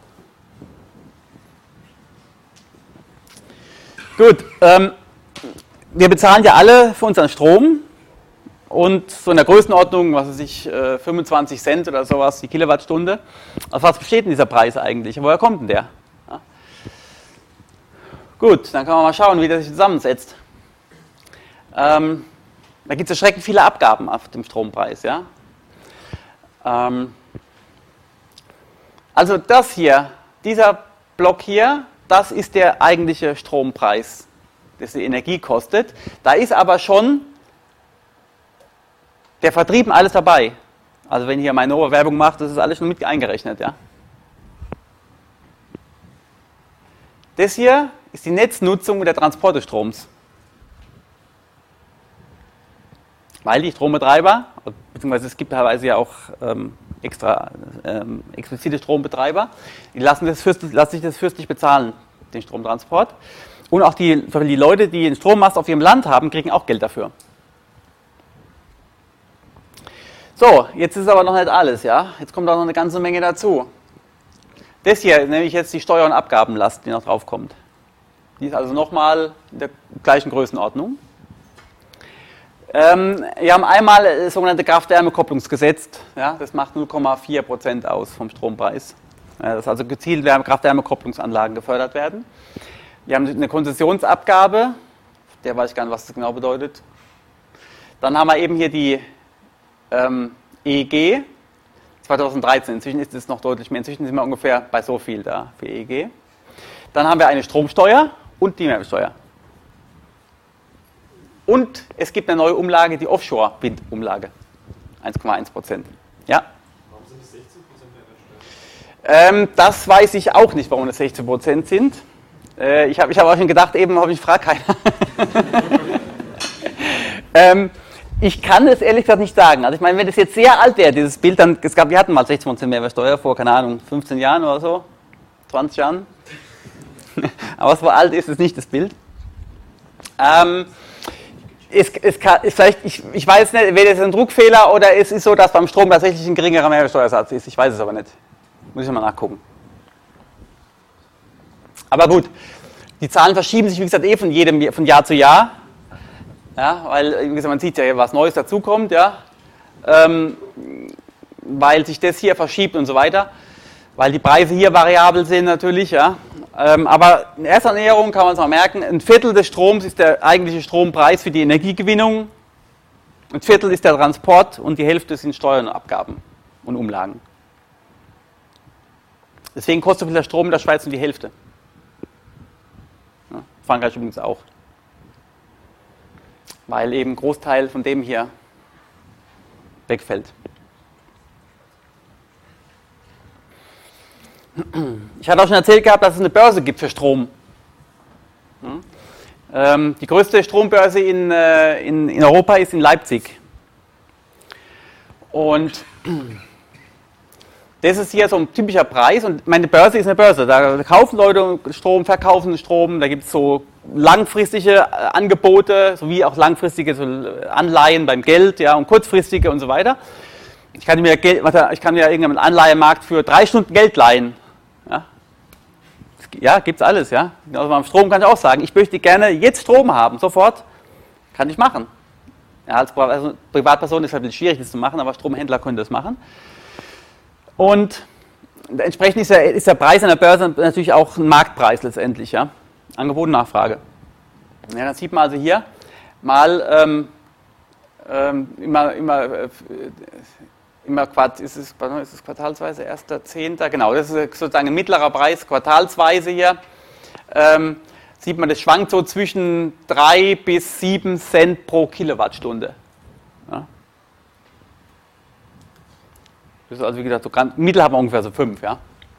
Gut, ähm, wir bezahlen ja alle für unseren Strom und so in der Größenordnung, was weiß ich, äh, fünfundzwanzig Cent oder sowas die Kilowattstunde. Aus was besteht denn dieser Preis eigentlich? Woher kommt denn der? Gut, dann kann man mal schauen, wie der sich zusammensetzt. Ähm, da gibt es erschreckend viele Abgaben auf dem Strompreis. Ja? Ähm, also das hier, dieser Block hier, das ist der eigentliche Strompreis, das die Energie kostet. Da ist aber schon der Vertrieb und alles dabei. Also wenn hier meine Werbung macht, das ist alles schon mit eingerechnet. Ja. Das hier ist die Netznutzung und der Transport des Stroms. Weil die Strombetreiber, beziehungsweise es gibt teilweise ja auch ähm, extra ähm, explizite Strombetreiber, die lassen, das fürst, lassen sich das fürstlich bezahlen, den Stromtransport. Und auch die, die Leute, die einen Strommast auf ihrem Land haben, kriegen auch Geld dafür. So, jetzt ist aber noch nicht alles, ja. Jetzt kommt auch noch eine ganze Menge dazu. Das hier nenne ich jetzt die Steuer- und Abgabenlast, die noch drauf kommt. Die ist also nochmal in der gleichen Größenordnung. Ähm, wir haben einmal das sogenannte Kraft-Wärme-Kopplungsgesetz. Ja, das macht null Komma vier Prozent aus vom Strompreis. Ja, das ist also gezielt Kraft-Wärme-Kopplungsanlagen gefördert werden. Wir haben eine Konzessionsabgabe, der weiß ich gar nicht, was das genau bedeutet. Dann haben wir eben hier die ähm, E E G zweitausenddreizehn. Inzwischen ist es noch deutlich mehr. Inzwischen sind wir ungefähr bei so viel da für E E G. Dann haben wir eine Stromsteuer und die Mehrwertsteuer. Und es gibt eine neue Umlage, die Offshore-Windumlage. eins Komma eins Prozent. Ja? Warum sind es sechzehn Prozent Mehrwertsteuer? Ähm, das weiß ich auch nicht, warum es sechzehn Prozent sind. Äh, ich habe ich hab auch schon gedacht, eben habe ich frage keiner. ähm, ich kann es ehrlich gesagt nicht sagen. Also ich meine, wenn das jetzt sehr alt wäre, dieses Bild, dann, es gab, wir hatten mal sechzehn Prozent Mehrwertsteuer vor, keine Ahnung, fünfzehn Jahren oder so, zwanzig Jahren. Aber so alt ist es nicht, das Bild. Ähm, es, es kann, es vielleicht, ich, ich weiß nicht, wäre das ein Druckfehler oder es ist so, dass beim Strom tatsächlich ein geringerer Mehrwertsteuersatz ist. Ich weiß es aber nicht. Muss ich mal nachgucken. Aber gut, die Zahlen verschieben sich, wie gesagt, eh von, jedem, von Jahr zu Jahr. Ja, weil, wie gesagt, man sieht ja, was Neues dazukommt, ja. Ähm, weil sich das hier verschiebt und so weiter. Weil die Preise hier variabel sind natürlich, ja. Ähm, aber in erster Annäherung kann man es mal merken, ein Viertel des Stroms ist der eigentliche Strompreis für die Energiegewinnung, ein Viertel ist der Transport und die Hälfte sind Steuern und Abgaben und Umlagen. Deswegen kostet so viel der Strom in der Schweiz nur die Hälfte. Ja, Frankreich übrigens auch. Weil eben ein Großteil von dem hier wegfällt. Ich hatte auch schon erzählt gehabt, dass es eine Börse gibt für Strom. Ähm, die größte Strombörse in, äh, in, in Europa ist in Leipzig. Und das ist hier so ein typischer Preis. Und meine Börse ist eine Börse. Da kaufen Leute Strom, verkaufen Strom. Da gibt es so langfristige Angebote, sowie auch langfristige so Anleihen beim Geld, ja, und kurzfristige und so weiter. Ich kann mir, Geld, ich kann mir irgendeinen Anleihemarkt für drei Stunden Geld leihen. Ja, ja gibt es alles. Ja. Also beim Strom kann ich auch sagen, ich möchte gerne jetzt Strom haben, sofort. Kann ich machen. Ja, als Privatperson ist es halt schwierig, das zu machen, aber Stromhändler können das machen. Und entsprechend ist der, ist der Preis an der Börse natürlich auch ein Marktpreis letztendlich. Ja. Angebot und Nachfrage. Ja, dann sieht man also hier mal ähm, ähm, immer, immer äh, Immer Quart, ist es, ist es quartalsweise, erster, zehnter, genau, das ist sozusagen ein mittlerer Preis, quartalsweise hier. Ähm, sieht man, das schwankt so zwischen drei bis sieben Cent pro Kilowattstunde. Ja. Das ist also, wie gesagt, so ganz, Mittel haben wir ungefähr so fünf, ja.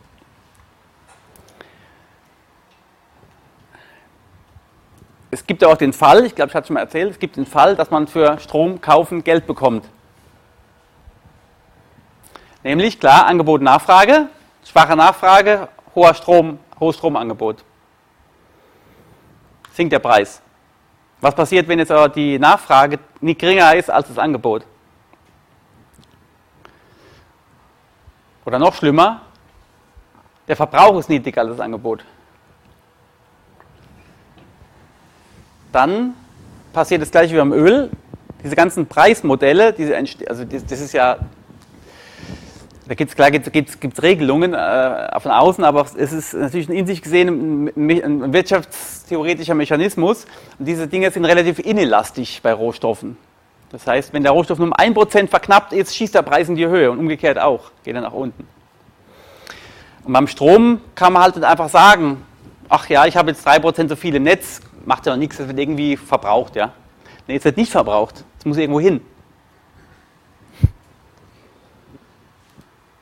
Es gibt ja auch den Fall, ich glaube, ich hatte es schon mal erzählt, es gibt den Fall, dass man für Strom kaufen Geld bekommt. Nämlich, klar, Angebot und Nachfrage, schwache Nachfrage, hoher Strom, hohes Stromangebot. Sinkt der Preis. Was passiert, wenn jetzt aber die Nachfrage nicht geringer ist als das Angebot? Oder noch schlimmer, der Verbrauch ist niedriger als das Angebot. Dann passiert das gleiche wie beim Öl. Diese ganzen Preismodelle, diese, also das ist ja... Da gibt es klar gibt's, gibt's, gibt's Regelungen äh, von außen, aber es ist natürlich ein in sich gesehen ein, ein wirtschaftstheoretischer Mechanismus. Und diese Dinge sind relativ inelastisch bei Rohstoffen. Das heißt, wenn der Rohstoff nur um ein Prozent verknappt ist, schießt der Preis in die Höhe und umgekehrt auch, geht er nach unten. Und beim Strom kann man halt einfach sagen, ach ja, ich habe jetzt drei Prozent so viel im Netz, macht ja noch nichts, das wird irgendwie verbraucht. Ja. Nee, es wird nicht verbraucht, es muss irgendwo hin.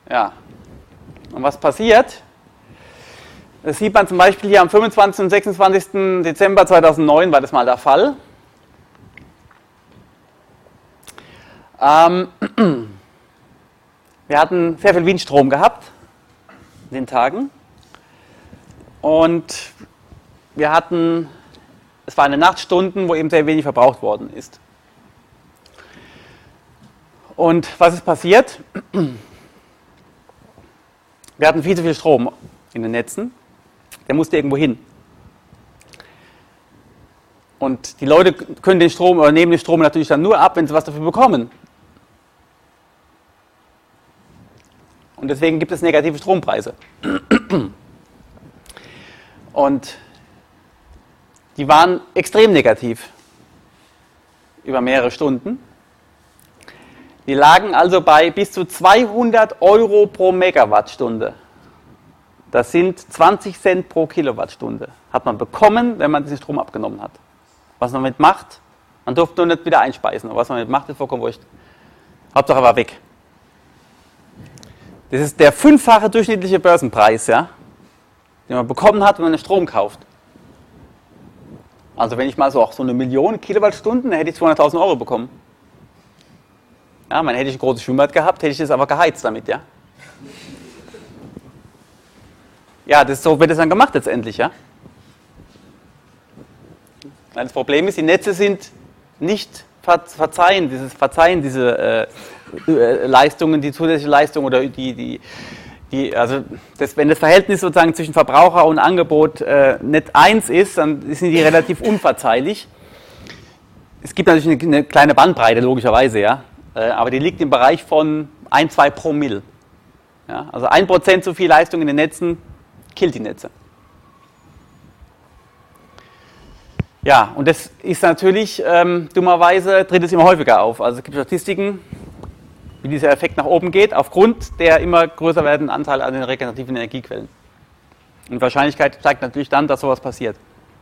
Ja. Und was passiert? Das sieht man zum Beispiel hier am fünfundzwanzigsten und sechsundzwanzigsten Dezember zweitausendneun war das mal der Fall. Ähm, wir hatten sehr viel Windstrom gehabt in den Tagen und wir hatten, es waren Nachtstunden, wo eben sehr wenig verbraucht worden ist. Und was ist passiert? Wir hatten viel zu viel Strom in den Netzen, der musste irgendwo hin. Und die Leute können den Strom oder nehmen den Strom natürlich dann nur ab, wenn sie was dafür bekommen. Und deswegen gibt es negative Strompreise. Und die waren extrem negativ über mehrere Stunden. Die lagen also bei bis zu zweihundert Euro pro Megawattstunde. Das sind zwanzig Cent pro Kilowattstunde. Hat man bekommen, wenn man diesen Strom abgenommen hat. Was man damit macht, man durfte nur nicht wieder einspeisen. Aber was man damit macht, ist vollkommen wurscht. Hauptsache war weg. Das ist der fünffache durchschnittliche Börsenpreis, ja, den man bekommen hat, wenn man den Strom kauft. Also wenn ich mal so auch so eine Million Kilowattstunden, dann hätte ich zweihunderttausend Euro bekommen. Ja, man hätte ich ein großes Schwimmbad gehabt, hätte ich das aber geheizt damit, ja. Ja, das, so wird es dann gemacht letztendlich, ja. Das Problem ist, die Netze sind nicht verzeihen, dieses Verzeihen, diese äh, Leistungen, die zusätzliche Leistung oder die, die, die also das, wenn das Verhältnis sozusagen zwischen Verbraucher und Angebot äh, nicht eins ist, dann sind die relativ unverzeihlich. Es gibt natürlich eine, eine kleine Bandbreite, logischerweise, ja, äh, aber die liegt im Bereich von ein, zwei Promille. Ja, also ein Prozent zu viel Leistung in den Netzen killt die Netze. Ja, und das ist natürlich, ähm, dummerweise tritt es immer häufiger auf. Also es gibt Statistiken, wie dieser Effekt nach oben geht, aufgrund der immer größer werdenden Anteil an den regenerativen Energiequellen. Und die Wahrscheinlichkeit zeigt natürlich dann, dass sowas passiert.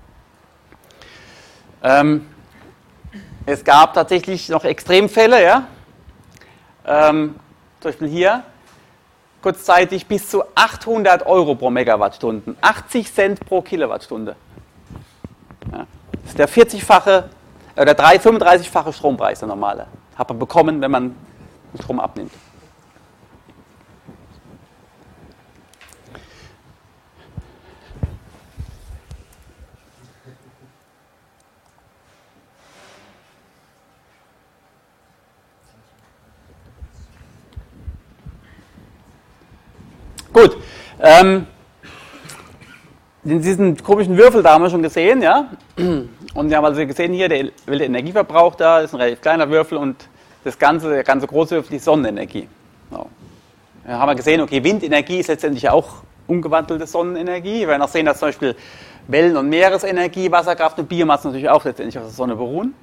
Ähm, es gab tatsächlich noch Extremfälle, ja. Ähm, zum Beispiel hier, kurzzeitig bis zu achthundert Euro pro Megawattstunden, achtzig Cent pro Kilowattstunde. Ja. Das ist der vierzigfache oder fünfunddreißigfache Strompreis, der normale. Hat man bekommen, wenn man den Strom abnimmt. Gut. Ähm, diesen komischen Würfel da haben wir schon gesehen, ja. Und wir haben also gesehen hier, der Energieverbrauch da ist ein relativ kleiner Würfel und das ganze, der ganze große Würfel ist Sonnenenergie. So. Da haben wir gesehen, okay, Windenergie ist letztendlich auch umgewandelte Sonnenenergie. Wir werden auch sehen, dass zum Beispiel Wellen- und Meeresenergie, Wasserkraft und Biomasse natürlich auch letztendlich auf der Sonne beruhen.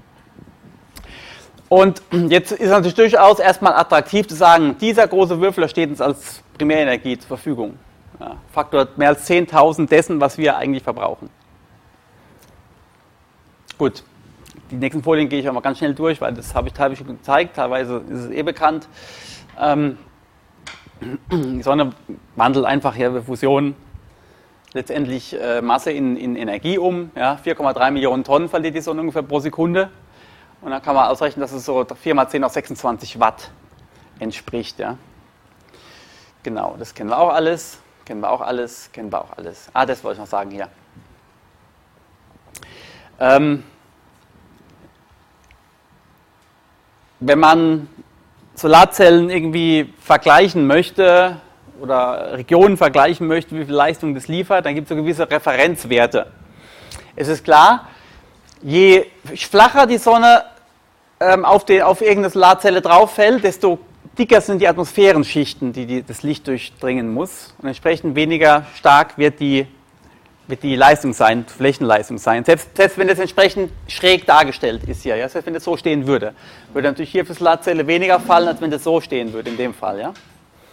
Und jetzt ist es natürlich durchaus erstmal attraktiv zu sagen, dieser große Würfel steht uns als Primärenergie zur Verfügung. Ja, Faktor mehr als zehntausend dessen, was wir eigentlich verbrauchen. Gut, die nächsten Folien gehe ich auch mal ganz schnell durch, weil das habe ich teilweise schon gezeigt, teilweise ist es eh bekannt. Ähm, die Sonne wandelt einfach hier über Fusion letztendlich äh, Masse in, in Energie um. Ja, vier Komma drei Millionen Tonnen verliert die Sonne ungefähr pro Sekunde. Und dann kann man ausrechnen, dass es so vier mal zehn auf sechsundzwanzig Watt entspricht. Ja. Genau, das kennen wir auch alles. Kennen wir auch alles, kennen wir auch alles. Ah, das wollte ich noch sagen hier. Ähm, wenn man Solarzellen irgendwie vergleichen möchte oder Regionen vergleichen möchte, wie viel Leistung das liefert, dann gibt es so gewisse Referenzwerte. Es ist klar, je flacher die Sonne ähm, auf, die, auf irgendeine Solarzelle drauf fällt, desto dicker sind die Atmosphärenschichten, die, die das Licht durchdringen muss. Und entsprechend weniger stark wird die, wird die Leistung sein, Flächenleistung sein. Selbst, selbst wenn das entsprechend schräg dargestellt ist hier, ja, selbst wenn das so stehen würde, würde natürlich hier für Solarzelle weniger fallen, als wenn das so stehen würde in dem Fall. Ja.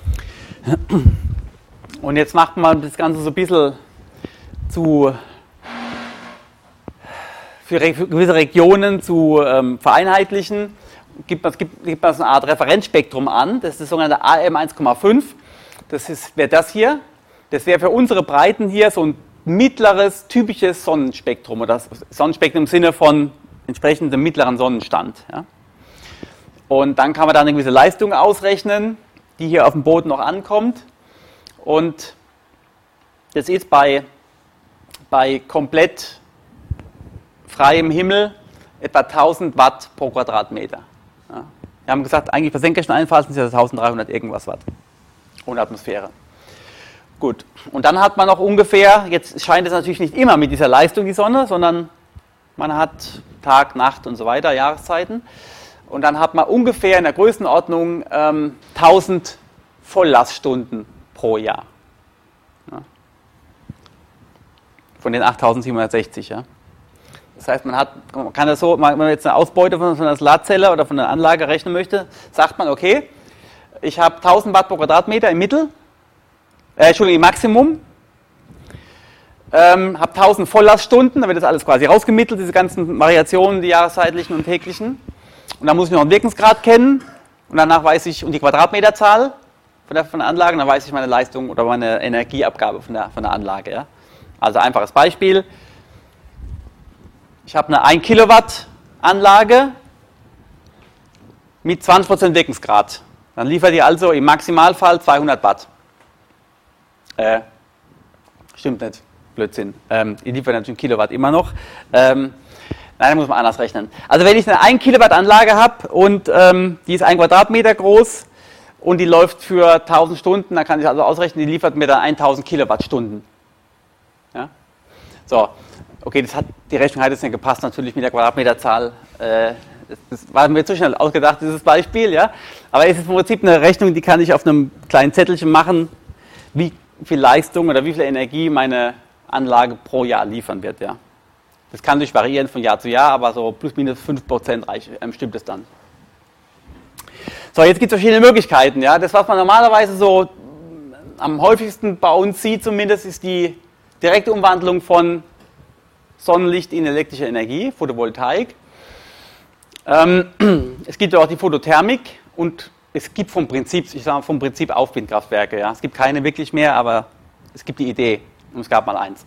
Und jetzt macht man das Ganze so ein bisschen zu, für gewisse Regionen zu ähm, vereinheitlichen. gibt man, gibt, gibt man so eine Art Referenzspektrum an, das ist das sogenannte A M eins Komma fünf. Das wäre das hier. Das wäre für unsere Breiten hier so ein mittleres, typisches Sonnenspektrum oder Sonnenspektrum im Sinne von entsprechendem mittleren Sonnenstand. Ja. Und dann kann man da eine gewisse Leistung ausrechnen, die hier auf dem Boden noch ankommt. Und das ist bei, bei komplett freiem Himmel etwa tausend Watt pro Quadratmeter. Ja. Wir haben gesagt, eigentlich bei senkrechten Einfall sind es ja eintausenddreihundert irgendwas Watt ohne Atmosphäre. Gut, und dann hat man noch ungefähr, jetzt scheint es natürlich nicht immer mit dieser Leistung die Sonne, sondern man hat Tag, Nacht und so weiter, Jahreszeiten. Und dann hat man ungefähr in der Größenordnung ähm, tausend Volllaststunden pro Jahr. Ja. Von den achttausendsiebenhundertsechzig, ja. Das heißt, man, hat, man kann das so, wenn man jetzt eine Ausbeute von einer Solarzelle oder von einer Anlage rechnen möchte, sagt man, okay, ich habe tausend Watt pro Quadratmeter im Mittel, äh, Entschuldigung, im Maximum, ähm, habe tausend Volllaststunden, dann wird das alles quasi rausgemittelt, diese ganzen Variationen, die jahreszeitlichen und täglichen. Und dann muss ich noch einen Wirkungsgrad kennen und danach weiß ich, und die Quadratmeterzahl von der, von der Anlage, dann weiß ich meine Leistung oder meine Energieabgabe von der, von der Anlage. Ja. Also einfaches Beispiel. Ich habe eine ein Kilowatt Anlage mit zwanzig Prozent Wirkungsgrad. Dann liefert die also im Maximalfall zweihundert Watt. Äh, stimmt nicht, Blödsinn. Ähm, die liefert natürlich Kilowatt immer noch. Ähm, nein, da muss man anders rechnen. Also wenn ich eine ein Kilowatt Anlage habe und ähm, die ist ein Quadratmeter groß und die läuft für tausend Stunden, dann kann ich also ausrechnen, die liefert mir dann tausend Kilowattstunden. Ja? So. Okay, das hat, die Rechnung hat jetzt nicht gepasst, natürlich mit der Quadratmeterzahl. Äh, das, das war mir zu schnell ausgedacht, dieses Beispiel, ja. Aber es ist im Prinzip eine Rechnung, die kann ich auf einem kleinen Zettelchen machen, wie viel Leistung oder wie viel Energie meine Anlage pro Jahr liefern wird, ja. Das kann durch variieren von Jahr zu Jahr, aber so plus minus fünf Prozent reicht, ähm, stimmt es dann. So, jetzt gibt es verschiedene Möglichkeiten, ja. Das, was man normalerweise so am häufigsten bei uns sieht zumindest, ist die direkte Umwandlung von Sonnenlicht in elektrische Energie, Photovoltaik. Ähm, es gibt ja auch die Photothermik und es gibt vom Prinzip, ich sage mal vom Prinzip auf Windkraftwerke. Ja. Es gibt keine wirklich mehr, aber es gibt die Idee und es gab mal eins.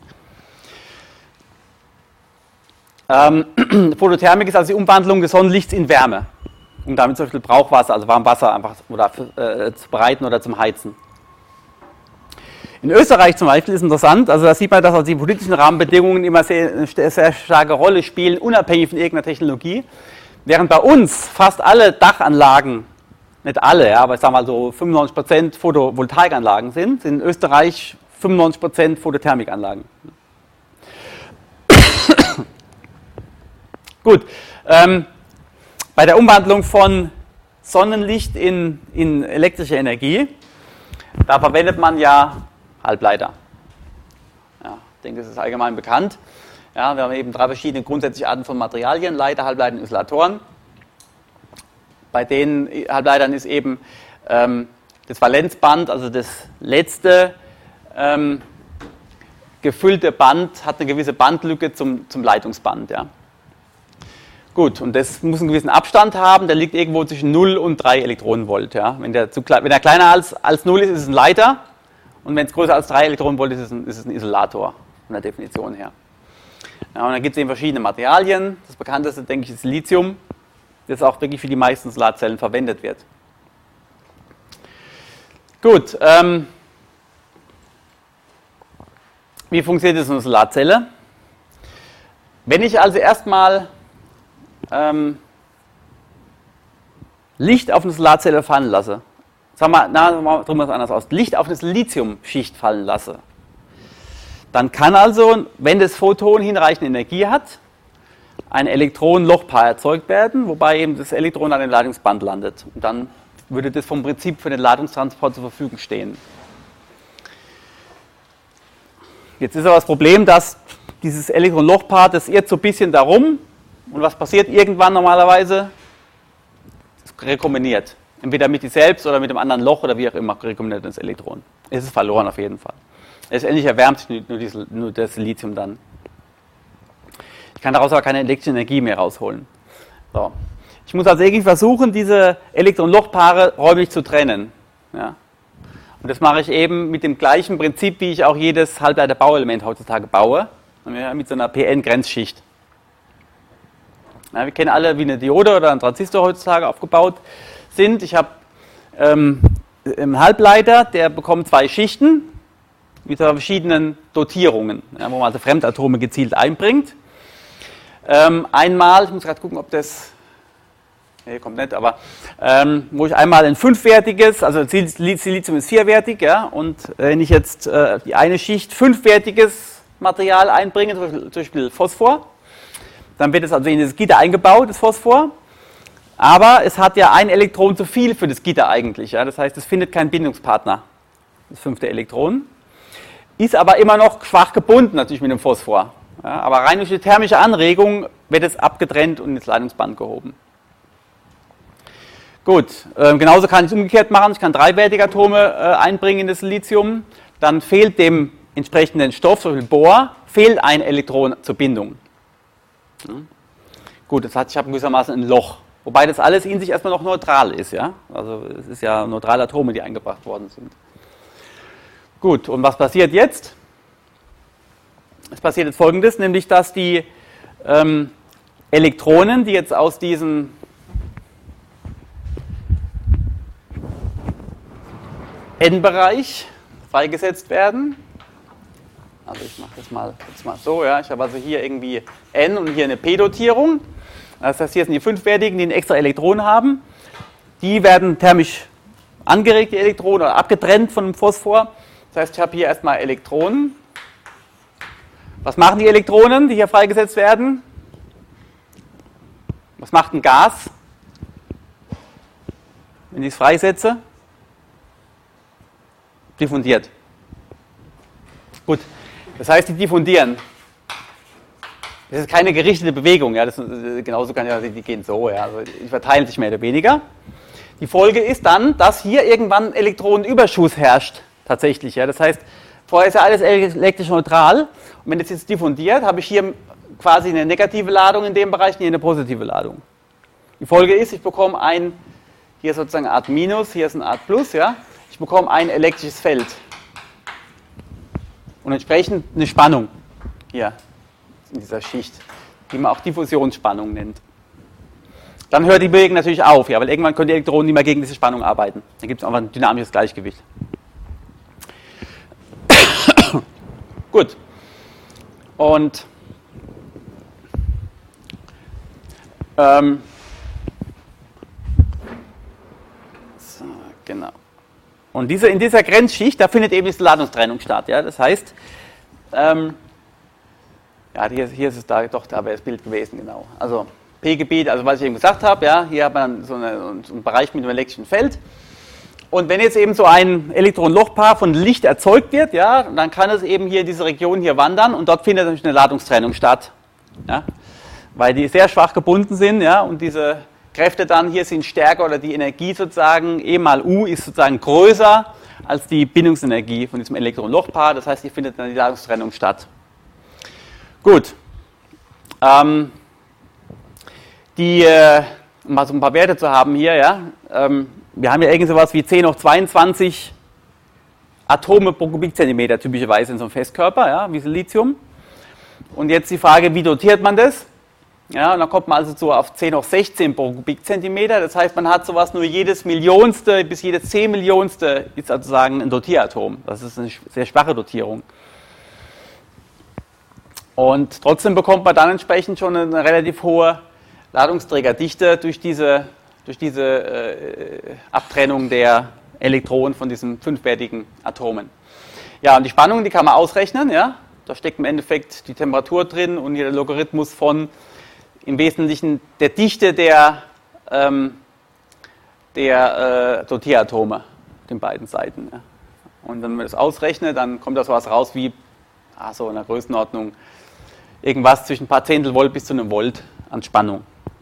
Ähm, Photothermik ist also die Umwandlung des Sonnenlichts in Wärme, um damit zum Beispiel Brauchwasser, also Warmwasser einfach oder, äh, zu bereiten oder zum Heizen. In Österreich zum Beispiel ist interessant, also da sieht man, dass also die politischen Rahmenbedingungen immer sehr, eine sehr starke Rolle spielen, unabhängig von irgendeiner Technologie. Während bei uns fast alle Dachanlagen, nicht alle, ja, aber ich sage mal so fünfundneunzig Prozent Photovoltaikanlagen sind, sind in Österreich fünfundneunzig Prozent Photothermikanlagen. Gut, ähm, bei der Umwandlung von Sonnenlicht in, in elektrische Energie, da verwendet man ja Halbleiter. Ja, ich denke, das ist allgemein bekannt. Ja, wir haben eben drei verschiedene grundsätzliche Arten von Materialien, Leiter, Halbleiter und Isolatoren. Bei den Halbleitern ist eben ähm, das Valenzband, also das letzte ähm, gefüllte Band, hat eine gewisse Bandlücke zum, zum Leitungsband. Ja. Gut, und das muss einen gewissen Abstand haben, der liegt irgendwo zwischen null und drei Elektronenvolt. Ja. Wenn, der zu, wenn der kleiner als, als null ist, ist es ein Leiter. Und wenn es größer als drei Elektronenvolt ist, ist es ein, ist es ein Isolator, von der Definition her. Ja, und dann gibt es eben verschiedene Materialien. Das bekannteste, denke ich, ist Lithium, das auch wirklich für die meisten Solarzellen verwendet wird. Gut, ähm, wie funktioniert das in einer Solarzelle? Wenn ich also erstmal ähm, Licht auf eine Solarzelle fallen lasse, sagen wir, na, drücken wir es anders aus, Licht auf eine Lithiumschicht fallen lasse, dann kann also, wenn das Photon hinreichend Energie hat, ein Elektronenlochpaar erzeugt werden, wobei eben das Elektron an dem Ladungsband landet. Und dann würde das vom Prinzip für den Ladungstransport zur Verfügung stehen. Jetzt ist aber das Problem, dass dieses Elektronenlochpaar, das irrt so ein bisschen darum, und was passiert irgendwann normalerweise? Es rekombiniert. Entweder mit sich selbst oder mit dem anderen Loch oder wie auch immer rekombiniert das Elektron. Es ist verloren auf jeden Fall. Letztendlich erwärmt sich nur, diese, nur das Lithium dann. Ich kann daraus aber keine elektrische Energie mehr rausholen. So. Ich muss also irgendwie versuchen, diese Elektron-Loch-Paare räumlich zu trennen. Ja. Und das mache ich eben mit dem gleichen Prinzip, wie ich auch jedes Halbleiter-Bauelement heutzutage baue, ja, mit so einer P N-Grenzschicht. Ja, wir kennen alle, wie eine Diode oder ein Transistor heutzutage aufgebaut sind. Ich habe ähm, einen Halbleiter, der bekommt zwei Schichten mit verschiedenen Dotierungen, ja, wo man also Fremdatome gezielt einbringt. Ähm, einmal, ich muss gerade gucken, ob das, nee, kommt nicht, aber ähm, wo ich einmal ein fünfwertiges, also Silizium ist vierwertig, ja, und wenn ich jetzt äh, die eine Schicht fünfwertiges Material einbringe, zum Beispiel Phosphor, dann wird es also in das Gitter eingebaut, das Phosphor, aber es hat ja ein Elektron zu viel für das Gitter eigentlich, ja, das heißt, es findet keinen Bindungspartner, das fünfte Elektron, ist aber immer noch schwach gebunden natürlich mit dem Phosphor, ja, aber rein durch die thermische Anregung wird es abgetrennt und ins Leitungsband gehoben. Gut, äh, genauso kann ich es umgekehrt machen, ich kann dreiwertige Atome äh, einbringen in das Silizium, dann fehlt dem entsprechenden Stoff, zum Beispiel Bohr, fehlt ein Elektron zur Bindung. Ja. Gut, das heißt, ich habe gewissermaßen ein Loch, wobei das alles in sich erstmal noch neutral ist, ja, also es ist ja neutrale Atome, die eingebracht worden sind. Gut, und was passiert jetzt? Es passiert jetzt Folgendes, nämlich dass die ähm, Elektronen, die jetzt aus diesem N-Bereich freigesetzt werden. Also ich mache das mal, jetzt mal so, ja. Ich habe also hier irgendwie N und hier eine P-Dotierung. Das heißt, hier sind die fünfwertigen, die ein extra Elektron haben. Die werden thermisch angeregt, die Elektronen, oder abgetrennt von dem Phosphor. Das heißt, ich habe hier erstmal Elektronen. Was machen die Elektronen, die hier freigesetzt werden? Was macht ein Gas, wenn ich es freisetze? Diffundiert. Gut, das heißt, die diffundieren. Das ist keine gerichtete Bewegung, ja, das, genauso kann ja, die gehen so, ja, also die verteilen sich mehr oder weniger. Die Folge ist dann, dass hier irgendwann Elektronenüberschuss herrscht, tatsächlich, ja, das heißt, vorher ist ja alles elektrisch neutral, und wenn das jetzt diffundiert, habe ich hier quasi eine negative Ladung in dem Bereich und hier eine positive Ladung. Die Folge ist, ich bekomme ein, hier sozusagen eine Art Minus, hier ist eine Art Plus, ja, ich bekomme ein elektrisches Feld und entsprechend eine Spannung hier in dieser Schicht, die man auch Diffusionsspannung nennt. Dann hört die Bewegung natürlich auf, ja, weil irgendwann können die Elektronen nicht mehr gegen diese Spannung arbeiten. Dann gibt es einfach ein dynamisches Gleichgewicht. Gut. Und ähm, so, genau. Und diese, in dieser Grenzschicht, da findet eben diese Ladungstrennung statt. Ja? Das heißt, ähm, ja, hier, hier ist es da, doch, da wäre das Bild gewesen, genau. Also P-Gebiet, also was ich eben gesagt habe, ja, hier hat man so, eine, so einen Bereich mit einem elektrischen Feld. Und wenn jetzt eben so ein Elektron-Loch-Paar von Licht erzeugt wird, ja, dann kann es eben hier in diese Region hier wandern und dort findet natürlich eine Ladungstrennung statt. Ja? Weil die sehr schwach gebunden sind, ja, und diese Kräfte dann hier sind stärker, oder die Energie sozusagen, E mal U ist sozusagen größer als die Bindungsenergie von diesem Elektron-Loch-Paar. Das heißt, hier findet dann die Ladungstrennung statt. Gut. Ähm, die, äh, um mal so ein paar Werte zu haben hier, ja, ähm, wir haben ja irgend sowas wie zehn hoch zweiundzwanzig Atome pro Kubikzentimeter typischerweise in so einem Festkörper, ja, wie Silizium. Und jetzt die Frage, wie dotiert man das? Ja, und dann kommt man also so auf zehn hoch sechzehn pro Kubikzentimeter. Das heißt, man hat sowas nur jedes Millionste bis jedes Zehnmillionste ist sozusagen ein Dotieratom. Das ist eine sehr schwache Dotierung. Und trotzdem bekommt man dann entsprechend schon eine relativ hohe Ladungsträgerdichte durch diese, durch diese äh, Abtrennung der Elektronen von diesen fünfwertigen Atomen. Ja, und die Spannung, die kann man ausrechnen. Ja? Da steckt im Endeffekt die Temperatur drin und hier der Logarithmus von im Wesentlichen der Dichte der, ähm, der äh, Dotieratome, den beiden Seiten. Ja. Und wenn man das ausrechnet, dann kommt da sowas raus wie, ah, so in der Größenordnung, irgendwas zwischen ein paar Zehntel Volt bis zu einem Volt an Spannung.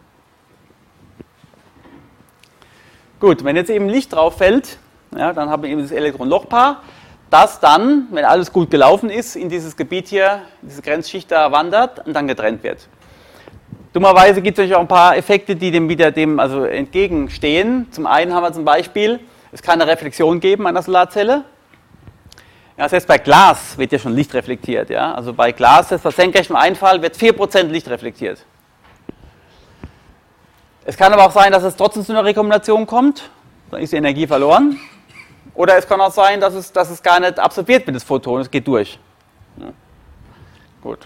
Gut, wenn jetzt eben Licht drauf fällt, ja, dann haben wir eben das Elektron-Loch-Paar, das dann, wenn alles gut gelaufen ist, in dieses Gebiet hier, in diese Grenzschicht da wandert und dann getrennt wird. Dummerweise gibt es natürlich auch ein paar Effekte, die dem wieder dem also entgegenstehen. Zum einen haben wir zum Beispiel, es kann eine Reflexion geben an der Solarzelle. Ja, selbst bei Glas wird ja schon Licht reflektiert. Ja? Also bei Glas, das bei senkrechtem Einfall, wird vier Prozent Licht reflektiert. Es kann aber auch sein, dass es trotzdem zu einer Rekombination kommt. Dann ist die Energie verloren. Oder es kann auch sein, dass es, dass es gar nicht absorbiert wird, das Photon. Es geht durch. Ja. Gut.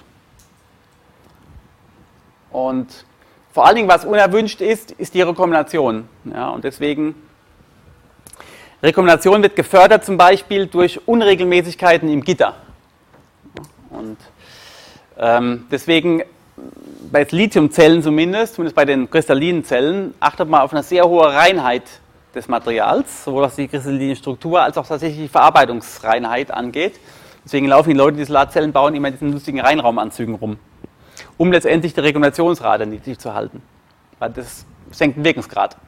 Und vor allen Dingen, was unerwünscht ist, ist die Rekombination. Ja, und deswegen, Rekombination wird gefördert zum Beispiel durch Unregelmäßigkeiten im Gitter. Und ähm, deswegen, bei Lithiumzellen zumindest, zumindest bei den kristallinen Zellen, achtet man auf eine sehr hohe Reinheit des Materials, sowohl was die kristalline Struktur als auch tatsächlich die Verarbeitungsreinheit angeht. Deswegen laufen die Leute, die Solarzellen bauen, immer in diesen lustigen Reinraumanzügen rum, um letztendlich die Rekombinationsrate niedrig zu halten, weil das senkt den Wirkungsgrad.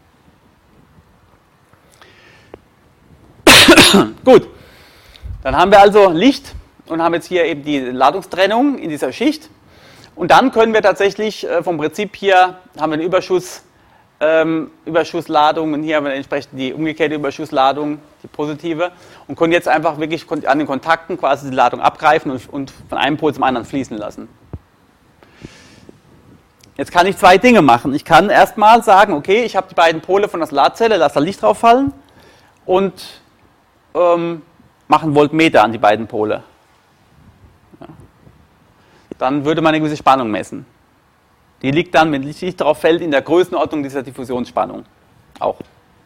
Gut, dann haben wir also Licht und haben jetzt hier eben die Ladungstrennung in dieser Schicht und dann können wir tatsächlich äh, vom Prinzip hier, haben wir eine Überschuss, ähm, Überschussladung und hier haben wir entsprechend die umgekehrte Überschussladung, die positive und können jetzt einfach wirklich an den Kontakten quasi die Ladung abgreifen und, und von einem Pol zum anderen fließen lassen. Jetzt kann ich zwei Dinge machen. Ich kann erstmal sagen, okay, ich habe die beiden Pole von der Solarzelle, lasse da Licht drauf fallen und ähm, mache einen Voltmeter an die beiden Pole. Ja. Dann würde man eine gewisse Spannung messen. Die liegt dann, wenn Licht darauf fällt, in der Größenordnung dieser Diffusionsspannung auch.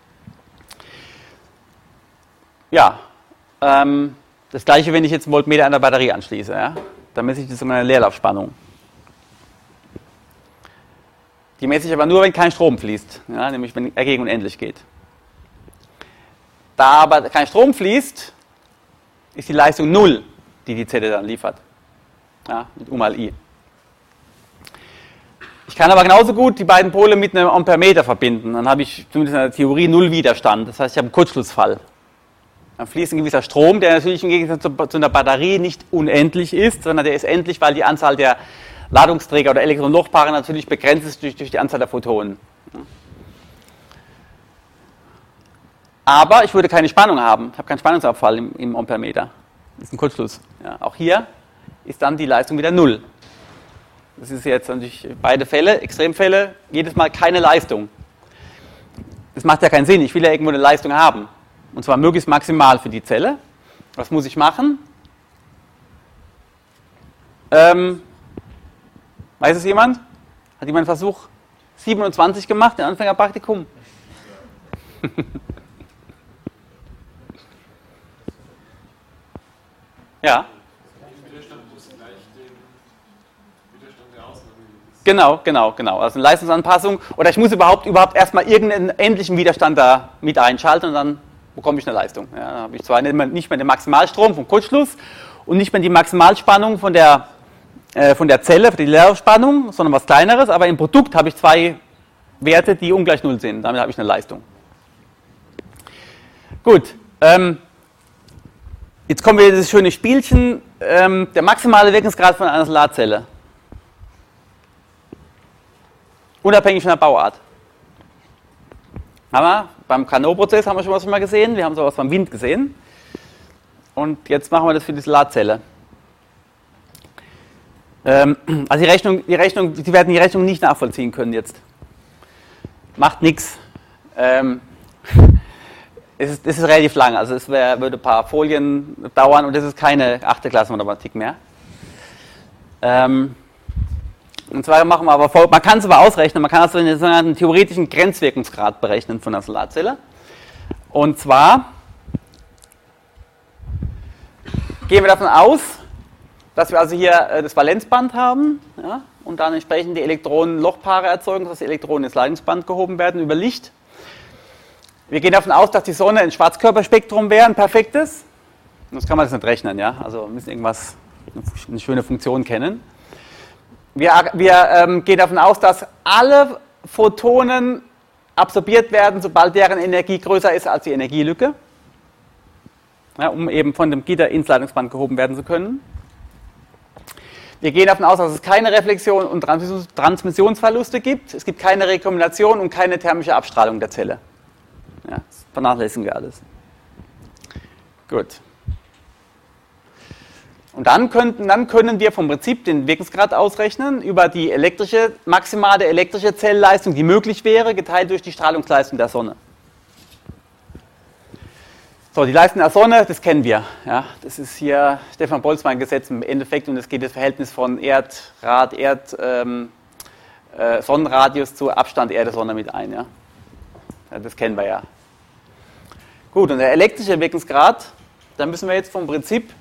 Ja, ähm, das gleiche, wenn ich jetzt einen Voltmeter an der Batterie anschließe. Ja? Dann messe ich das in einer Leerlaufspannung. Die messe ich aber nur, wenn kein Strom fließt, ja, nämlich wenn er gegen unendlich geht. Da aber kein Strom fließt, ist die Leistung null, die die Zelle dann liefert. Ja, mit U mal I. Ich kann aber genauso gut die beiden Pole mit einem Ampermeter verbinden. Dann habe ich zumindest in der Theorie null Widerstand. Das heißt, ich habe einen Kurzschlussfall. Dann fließt ein gewisser Strom, der natürlich im Gegensatz zu einer Batterie nicht unendlich ist, sondern der ist endlich, weil die Anzahl der Ladungsträger oder Elektron-Lochpaare natürlich begrenzt ist durch, durch die Anzahl der Photonen. Aber ich würde keine Spannung haben. Ich habe keinen Spannungsabfall im, im Ampermeter. Das ist ein Kurzschluss. Ja, auch hier ist dann die Leistung wieder null. Das ist jetzt natürlich beide Fälle, Extremfälle, jedes Mal keine Leistung. Das macht ja keinen Sinn. Ich will ja irgendwo eine Leistung haben. Und zwar möglichst maximal für die Zelle. Was muss ich machen? Ähm, weiß es jemand? Hat jemand einen Versuch siebenundzwanzig gemacht, im Anfängerpraktikum? Ja. Genau, genau, genau. Also eine Leistungsanpassung. Oder ich muss überhaupt, überhaupt erstmal irgendeinen endlichen Widerstand da mit einschalten und dann bekomme ich eine Leistung. Ja, dann habe ich zwar nicht mehr, nicht mehr den Maximalstrom vom Kurzschluss und nicht mehr die Maximalspannung von der, äh, von der Zelle, die Leerspannung, sondern was Kleineres, aber im Produkt habe ich zwei Werte, die ungleich null sind. Damit habe ich eine Leistung. Gut. Ähm, jetzt kommen wir in dieses schöne Spielchen. Ähm, der maximale Wirkungsgrad von einer Solarzelle. Unabhängig von der Bauart. Haben wir, beim Carnot-Prozess haben wir schon was mal gesehen, wir haben sowas beim Wind gesehen. Und jetzt machen wir das für die Solarzelle. Ähm, also die Rechnung, die Rechnung, Sie werden die Rechnung nicht nachvollziehen können jetzt. Macht nichts. Ähm, es ist, es ist relativ lang, also es wär, würde ein paar Folien dauern und das ist keine achte Klasse Mathematik mehr. Ähm, Und zwar machen wir aber, man kann es aber ausrechnen, man kann also den sogenannten theoretischen Grenzwirkungsgrad berechnen von der Solarzelle. Und zwar gehen wir davon aus, dass wir also hier das Valenzband haben, ja, und dann entsprechend die Elektronen-Lochpaare erzeugen, dass die Elektronen ins Leitungsband gehoben werden über Licht. Wir gehen davon aus, dass die Sonne ein Schwarzkörperspektrum wäre, ein perfektes. Sonst kann man das nicht rechnen, ja, also wir müssen irgendwas, eine schöne Funktion kennen. Wir, wir ähm, gehen davon aus, dass alle Photonen absorbiert werden, sobald deren Energie größer ist als die Energielücke, ja, um eben von dem Gitter ins Leitungsband gehoben werden zu können. Wir gehen davon aus, dass es keine Reflexion und Transmissionsverluste gibt. Es gibt keine Rekombination und keine thermische Abstrahlung der Zelle. Ja, das vernachlässigen wir alles. Gut. Und dann, könnten, dann können wir vom Prinzip den Wirkungsgrad ausrechnen über die elektrische, maximale elektrische Zellleistung, die möglich wäre, geteilt durch die Strahlungsleistung der Sonne. So, die Leistung der Sonne, das kennen wir. Ja, das ist hier Stefan-Boltzmann-Gesetz im Endeffekt und es geht das Verhältnis von Erdrad, Erd, ähm, äh, Sonnenradius zu Abstand Erde-Sonne mit ein. Ja? Ja, das kennen wir ja. Gut, und der elektrische Wirkungsgrad, da müssen wir jetzt vom Prinzip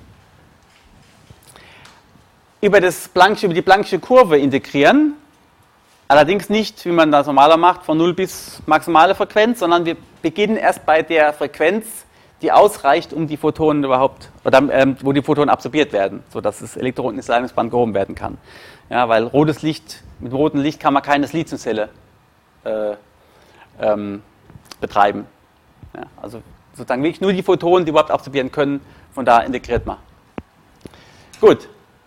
über, das Planck'sche, über die Planck'sche Kurve integrieren. Allerdings nicht, wie man das normaler macht, von null bis maximale Frequenz, sondern wir beginnen erst bei der Frequenz, die ausreicht, um die Photonen überhaupt, oder ähm, wo die Photonen absorbiert werden, sodass das Elektron ins Leitungsband gehoben werden kann. Ja, weil rotes Licht, mit rotem Licht kann man keine Siliziumzelle äh, ähm, betreiben. Ja, also sozusagen wirklich nur die Photonen, die überhaupt absorbieren können, von da integriert man. Gut.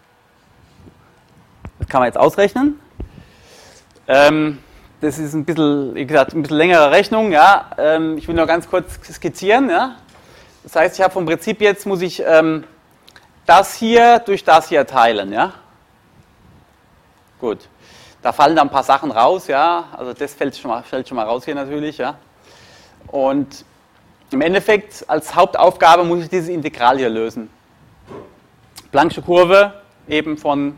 Das kann man jetzt ausrechnen. Ähm, das ist ein bisschen, wie gesagt, ein bisschen längere Rechnung. Ja. Ähm, ich will nur ganz kurz skizzieren. Ja. Das heißt, ich habe vom Prinzip jetzt, muss ich ähm, das hier durch das hier teilen. Ja. Gut. Da fallen dann ein paar Sachen raus. Ja. Also das fällt schon mal, fällt schon mal raus hier natürlich. Ja. Und im Endeffekt als Hauptaufgabe muss ich dieses Integral hier lösen. Planck'sche Kurve eben von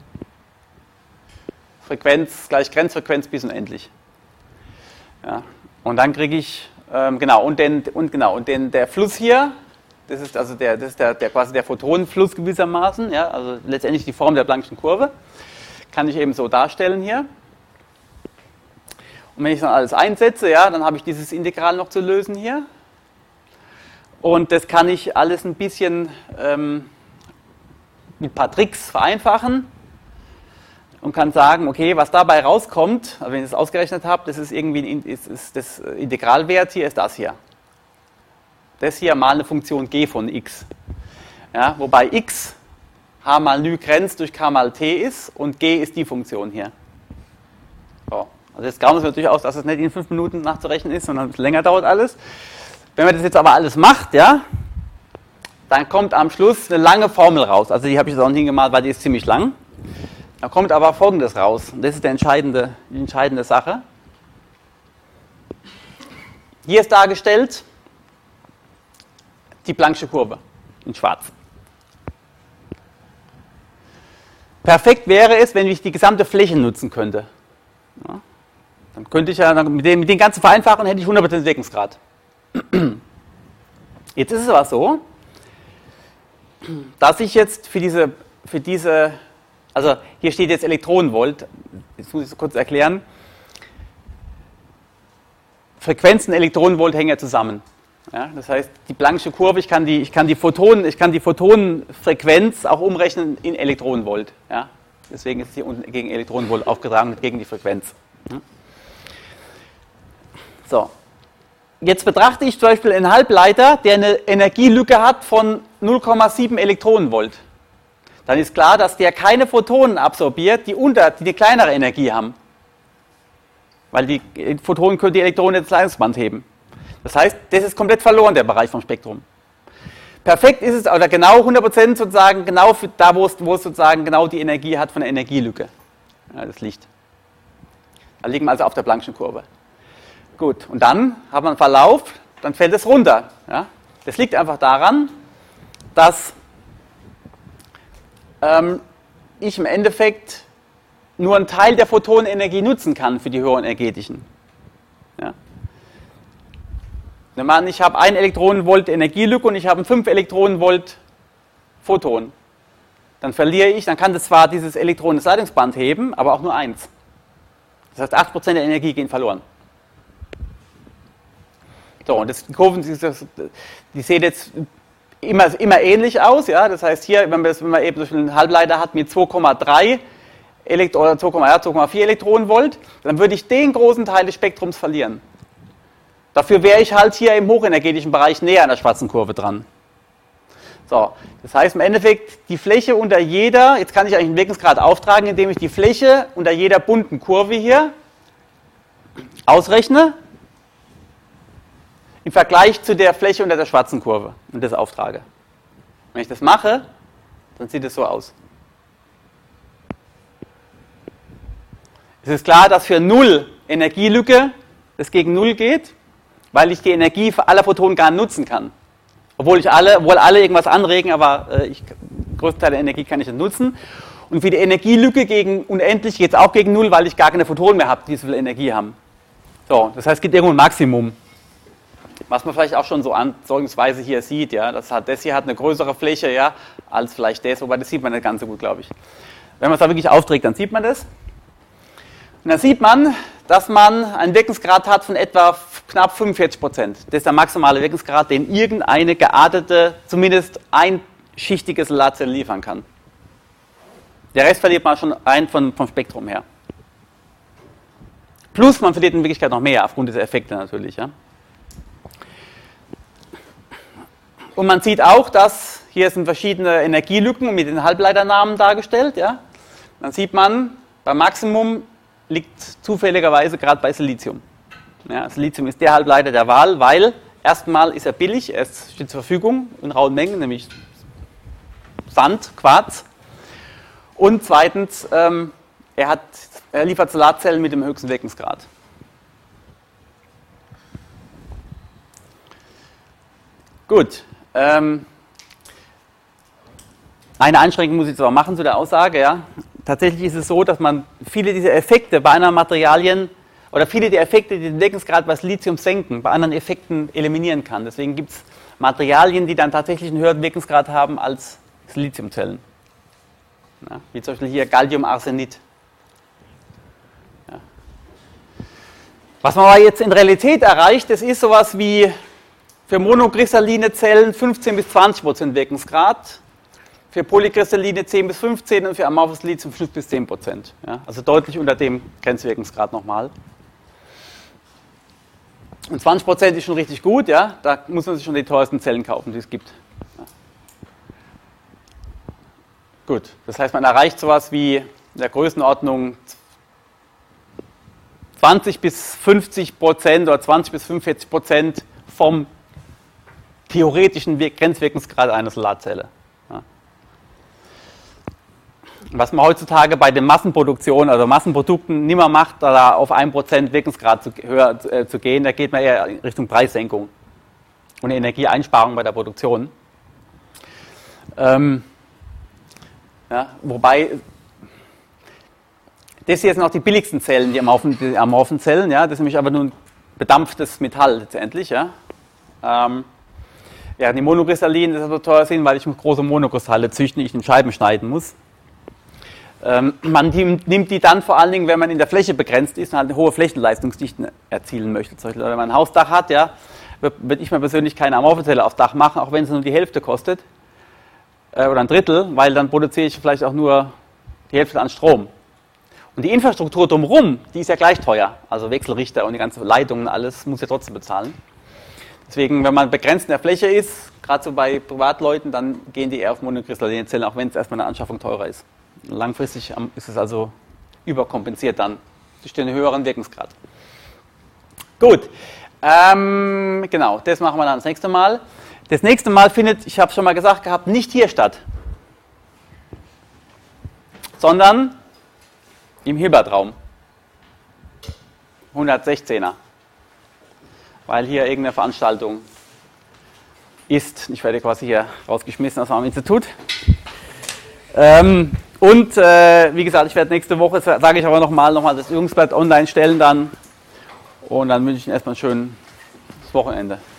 Frequenz gleich Grenzfrequenz bis unendlich. Ja. Und dann kriege ich, ähm, genau, und, den, und, genau, und den, der Fluss hier, das ist also der, das ist der, der, quasi der Photonenfluss gewissermaßen, ja, also letztendlich die Form der Planck'schen Kurve, kann ich eben so darstellen hier. Und wenn ich dann alles einsetze, ja, dann habe ich dieses Integral noch zu lösen hier. Und das kann ich alles ein bisschen ähm, mit ein paar Tricks vereinfachen. Und kann sagen, okay, was dabei rauskommt, also wenn ich das ausgerechnet habe, das ist irgendwie ein, ist, ist das Integralwert hier, ist das hier. Das hier mal eine Funktion g von x. Ja, wobei x h mal nü Grenz durch k mal t ist und g ist die Funktion hier. So. Also jetzt grauen wir natürlich aus, dass es nicht in fünf Minuten nachzurechnen ist, sondern ein bisschen länger dauert alles. Wenn man das jetzt aber alles macht, ja, dann kommt am Schluss eine lange Formel raus. Also die habe ich jetzt auch nicht hingemalt, weil die ist ziemlich lang. Da kommt aber Folgendes raus, und das ist die entscheidende, die entscheidende Sache. Hier ist dargestellt die Planck'sche Kurve in schwarz. Perfekt wäre es, wenn ich die gesamte Fläche nutzen könnte. Ja, dann könnte ich ja, mit den, mit den ganzen Vereinfachungen hätte ich hundert Prozent Wirkungsgrad. Jetzt ist es aber so, dass ich jetzt für diese, für diese Also hier steht jetzt Elektronenvolt, jetzt muss ich es kurz erklären. Frequenzen und Elektronenvolt hängen ja zusammen. Ja, das heißt, die Planck'sche Kurve, ich kann die, ich kann die Photonen, ich kann die Photonenfrequenz auch umrechnen in Elektronenvolt. Ja, deswegen ist es hier unten gegen Elektronenvolt aufgetragen und gegen die Frequenz. Ja. So, jetzt betrachte ich zum Beispiel einen Halbleiter, der eine Energielücke hat von null Komma sieben Elektronenvolt. Dann ist klar, dass der keine Photonen absorbiert, die, unter, die eine kleinere Energie haben. Weil die Photonen können die Elektronen ins Leitungsband heben. Das heißt, das ist komplett verloren, der Bereich vom Spektrum. Perfekt ist es, oder genau hundert Prozent sozusagen, genau für da, wo es, wo es sozusagen genau die Energie hat von der Energielücke. Ja, das Licht. Da liegen wir also auf der Planck'schen Kurve. Gut, und dann haben wir einen Verlauf, dann fällt es runter. Ja? Das liegt einfach daran, dass ich im Endeffekt nur einen Teil der Photonenenergie nutzen kann für die höheren energetischen. Ja. Nehmen wir an, ich habe ein Elektronenvolt Energielücke und ich habe ein fünf Elektronenvolt Photon. Dann verliere ich, dann kann das zwar dieses Elektron ins Leitungsband heben, aber auch nur eins. Das heißt, acht Prozent der Energie gehen verloren. So, und das, die Kurven, die, die sehen jetzt Immer, immer ähnlich aus, ja, das heißt hier, wenn man, das, wenn man eben einen Halbleiter hat mit zwei Komma drei Elektro- oder zwei Komma vier Elektronenvolt, dann würde ich den großen Teil des Spektrums verlieren. Dafür wäre ich halt hier im hochenergetischen Bereich näher an der schwarzen Kurve dran. So, das heißt im Endeffekt, die Fläche unter jeder, jetzt kann ich eigentlich einen Wirkungsgrad auftragen, indem ich die Fläche unter jeder bunten Kurve hier ausrechne, im Vergleich zu der Fläche unter der schwarzen Kurve und das auftrage. Wenn ich das mache, dann sieht es so aus. Es ist klar, dass für null Energielücke das gegen null geht, weil ich die Energie aller Photonen gar nicht nutzen kann. Obwohl, ich alle, obwohl alle irgendwas anregen, aber äh, ich, den größten Teil der Energie kann ich nicht nutzen. Und für die Energielücke gegen unendlich geht es auch gegen null, weil ich gar keine Photonen mehr habe, die so viel Energie haben. So, das heißt, es gibt irgendwo ein Maximum. Was man vielleicht auch schon so anzeugungsweise hier sieht, ja, das, hat, das hier hat eine größere Fläche, ja, als vielleicht das, wobei das sieht man nicht ganz so gut, glaube ich. Wenn man es da wirklich aufträgt, dann sieht man das. Und dann sieht man, dass man einen Wirkungsgrad hat von etwa knapp fünfundvierzig Prozent. Das ist der maximale Wirkungsgrad, den irgendeine geartete, zumindest einschichtige Solarzelle liefern kann. Der Rest verliert man schon rein von, vom Spektrum her. Plus man verliert in Wirklichkeit noch mehr, aufgrund dieser Effekte natürlich. Ja. Und man sieht auch, dass hier sind verschiedene Energielücken mit den Halbleiternamen dargestellt. Ja. Dann sieht man, beim Maximum liegt zufälligerweise gerade bei Silizium. Ja, Silizium ist der Halbleiter der Wahl, weil erstmal ist er billig, er steht zur Verfügung in rauen Mengen, nämlich Sand, Quarz. Und zweitens, ähm, er, hat, er liefert Solarzellen mit dem höchsten Wirkungsgrad. Gut. Ähm, eine Einschränkung muss ich jetzt aber machen zu der Aussage. Ja. Tatsächlich ist es so, dass man viele dieser Effekte bei anderen Materialien oder viele der Effekte, die den Wirkungsgrad bei Silizium senken, bei anderen Effekten eliminieren kann. Deswegen gibt es Materialien, die dann tatsächlich einen höheren Wirkungsgrad haben als Siliziumzellen. Ja, wie zum Beispiel hier Galliumarsenid. Ja. Was man aber jetzt in Realität erreicht, das ist sowas wie für monokristalline Zellen fünfzehn bis zwanzig Prozent Wirkungsgrad, für polykristalline zehn bis fünfzehn und für amorphes Silizium fünf bis zehn Prozent. Ja, also deutlich unter dem Grenzwirkungsgrad nochmal. Und zwanzig Prozent ist schon richtig gut, ja, da muss man sich schon die teuersten Zellen kaufen, die es gibt. Ja. Gut, das heißt, man erreicht sowas wie in der Größenordnung zwanzig bis fünfzig Prozent oder zwanzig bis fünfundvierzig Prozent vom theoretischen Grenzwirkungsgrad einer Solarzelle. Ja. Was man heutzutage bei den Massenproduktionen, also Massenprodukten, nicht mehr macht, da auf ein Prozent Wirkungsgrad zu, höher äh, zu gehen, da geht man eher in Richtung Preissenkung und Energieeinsparung bei der Produktion. Ähm, ja, wobei, das hier sind auch die billigsten Zellen, die amorphen, die amorphen Zellen, ja, das ist nämlich aber nur ein bedampftes Metall letztendlich. Ja. Ähm, ja, die Monokristallinen, das so teuer sind, weil ich große Monokristalle züchten, die ich in Scheiben schneiden muss. Ähm, man nimmt die dann vor allen Dingen, wenn man in der Fläche begrenzt ist und halt eine hohe Flächenleistungsdichte erzielen möchte. Zum Beispiel, wenn man ein Hausdach hat, ja, würde ich mir persönlich keine amorphe Zelle aufs Dach machen, auch wenn es nur die Hälfte kostet äh, oder ein Drittel, weil dann produziere ich vielleicht auch nur die Hälfte an Strom. Und die Infrastruktur drumherum, die ist ja gleich teuer. Also Wechselrichter und die ganzen Leitungen, alles muss ja trotzdem bezahlen. Deswegen, wenn man begrenzt in der Fläche ist, gerade so bei Privatleuten, dann gehen die eher auf monokristalline Zellen, auch wenn es erstmal eine Anschaffung teurer ist. Langfristig ist es also überkompensiert dann durch den höheren Wirkungsgrad. Gut, ähm, genau, das machen wir dann das nächste Mal. Das nächste Mal findet, ich habe es schon mal gesagt gehabt, nicht hier statt, sondern im Hilbertraum, hundertsechzehner, weil hier irgendeine Veranstaltung ist. Ich werde quasi hier rausgeschmissen aus meinem Institut. Ähm, und äh, wie gesagt, ich werde nächste Woche, sage ich aber nochmal, noch mal das Übungsblatt online stellen dann. Und dann wünsche ich Ihnen erstmal ein schönes Wochenende.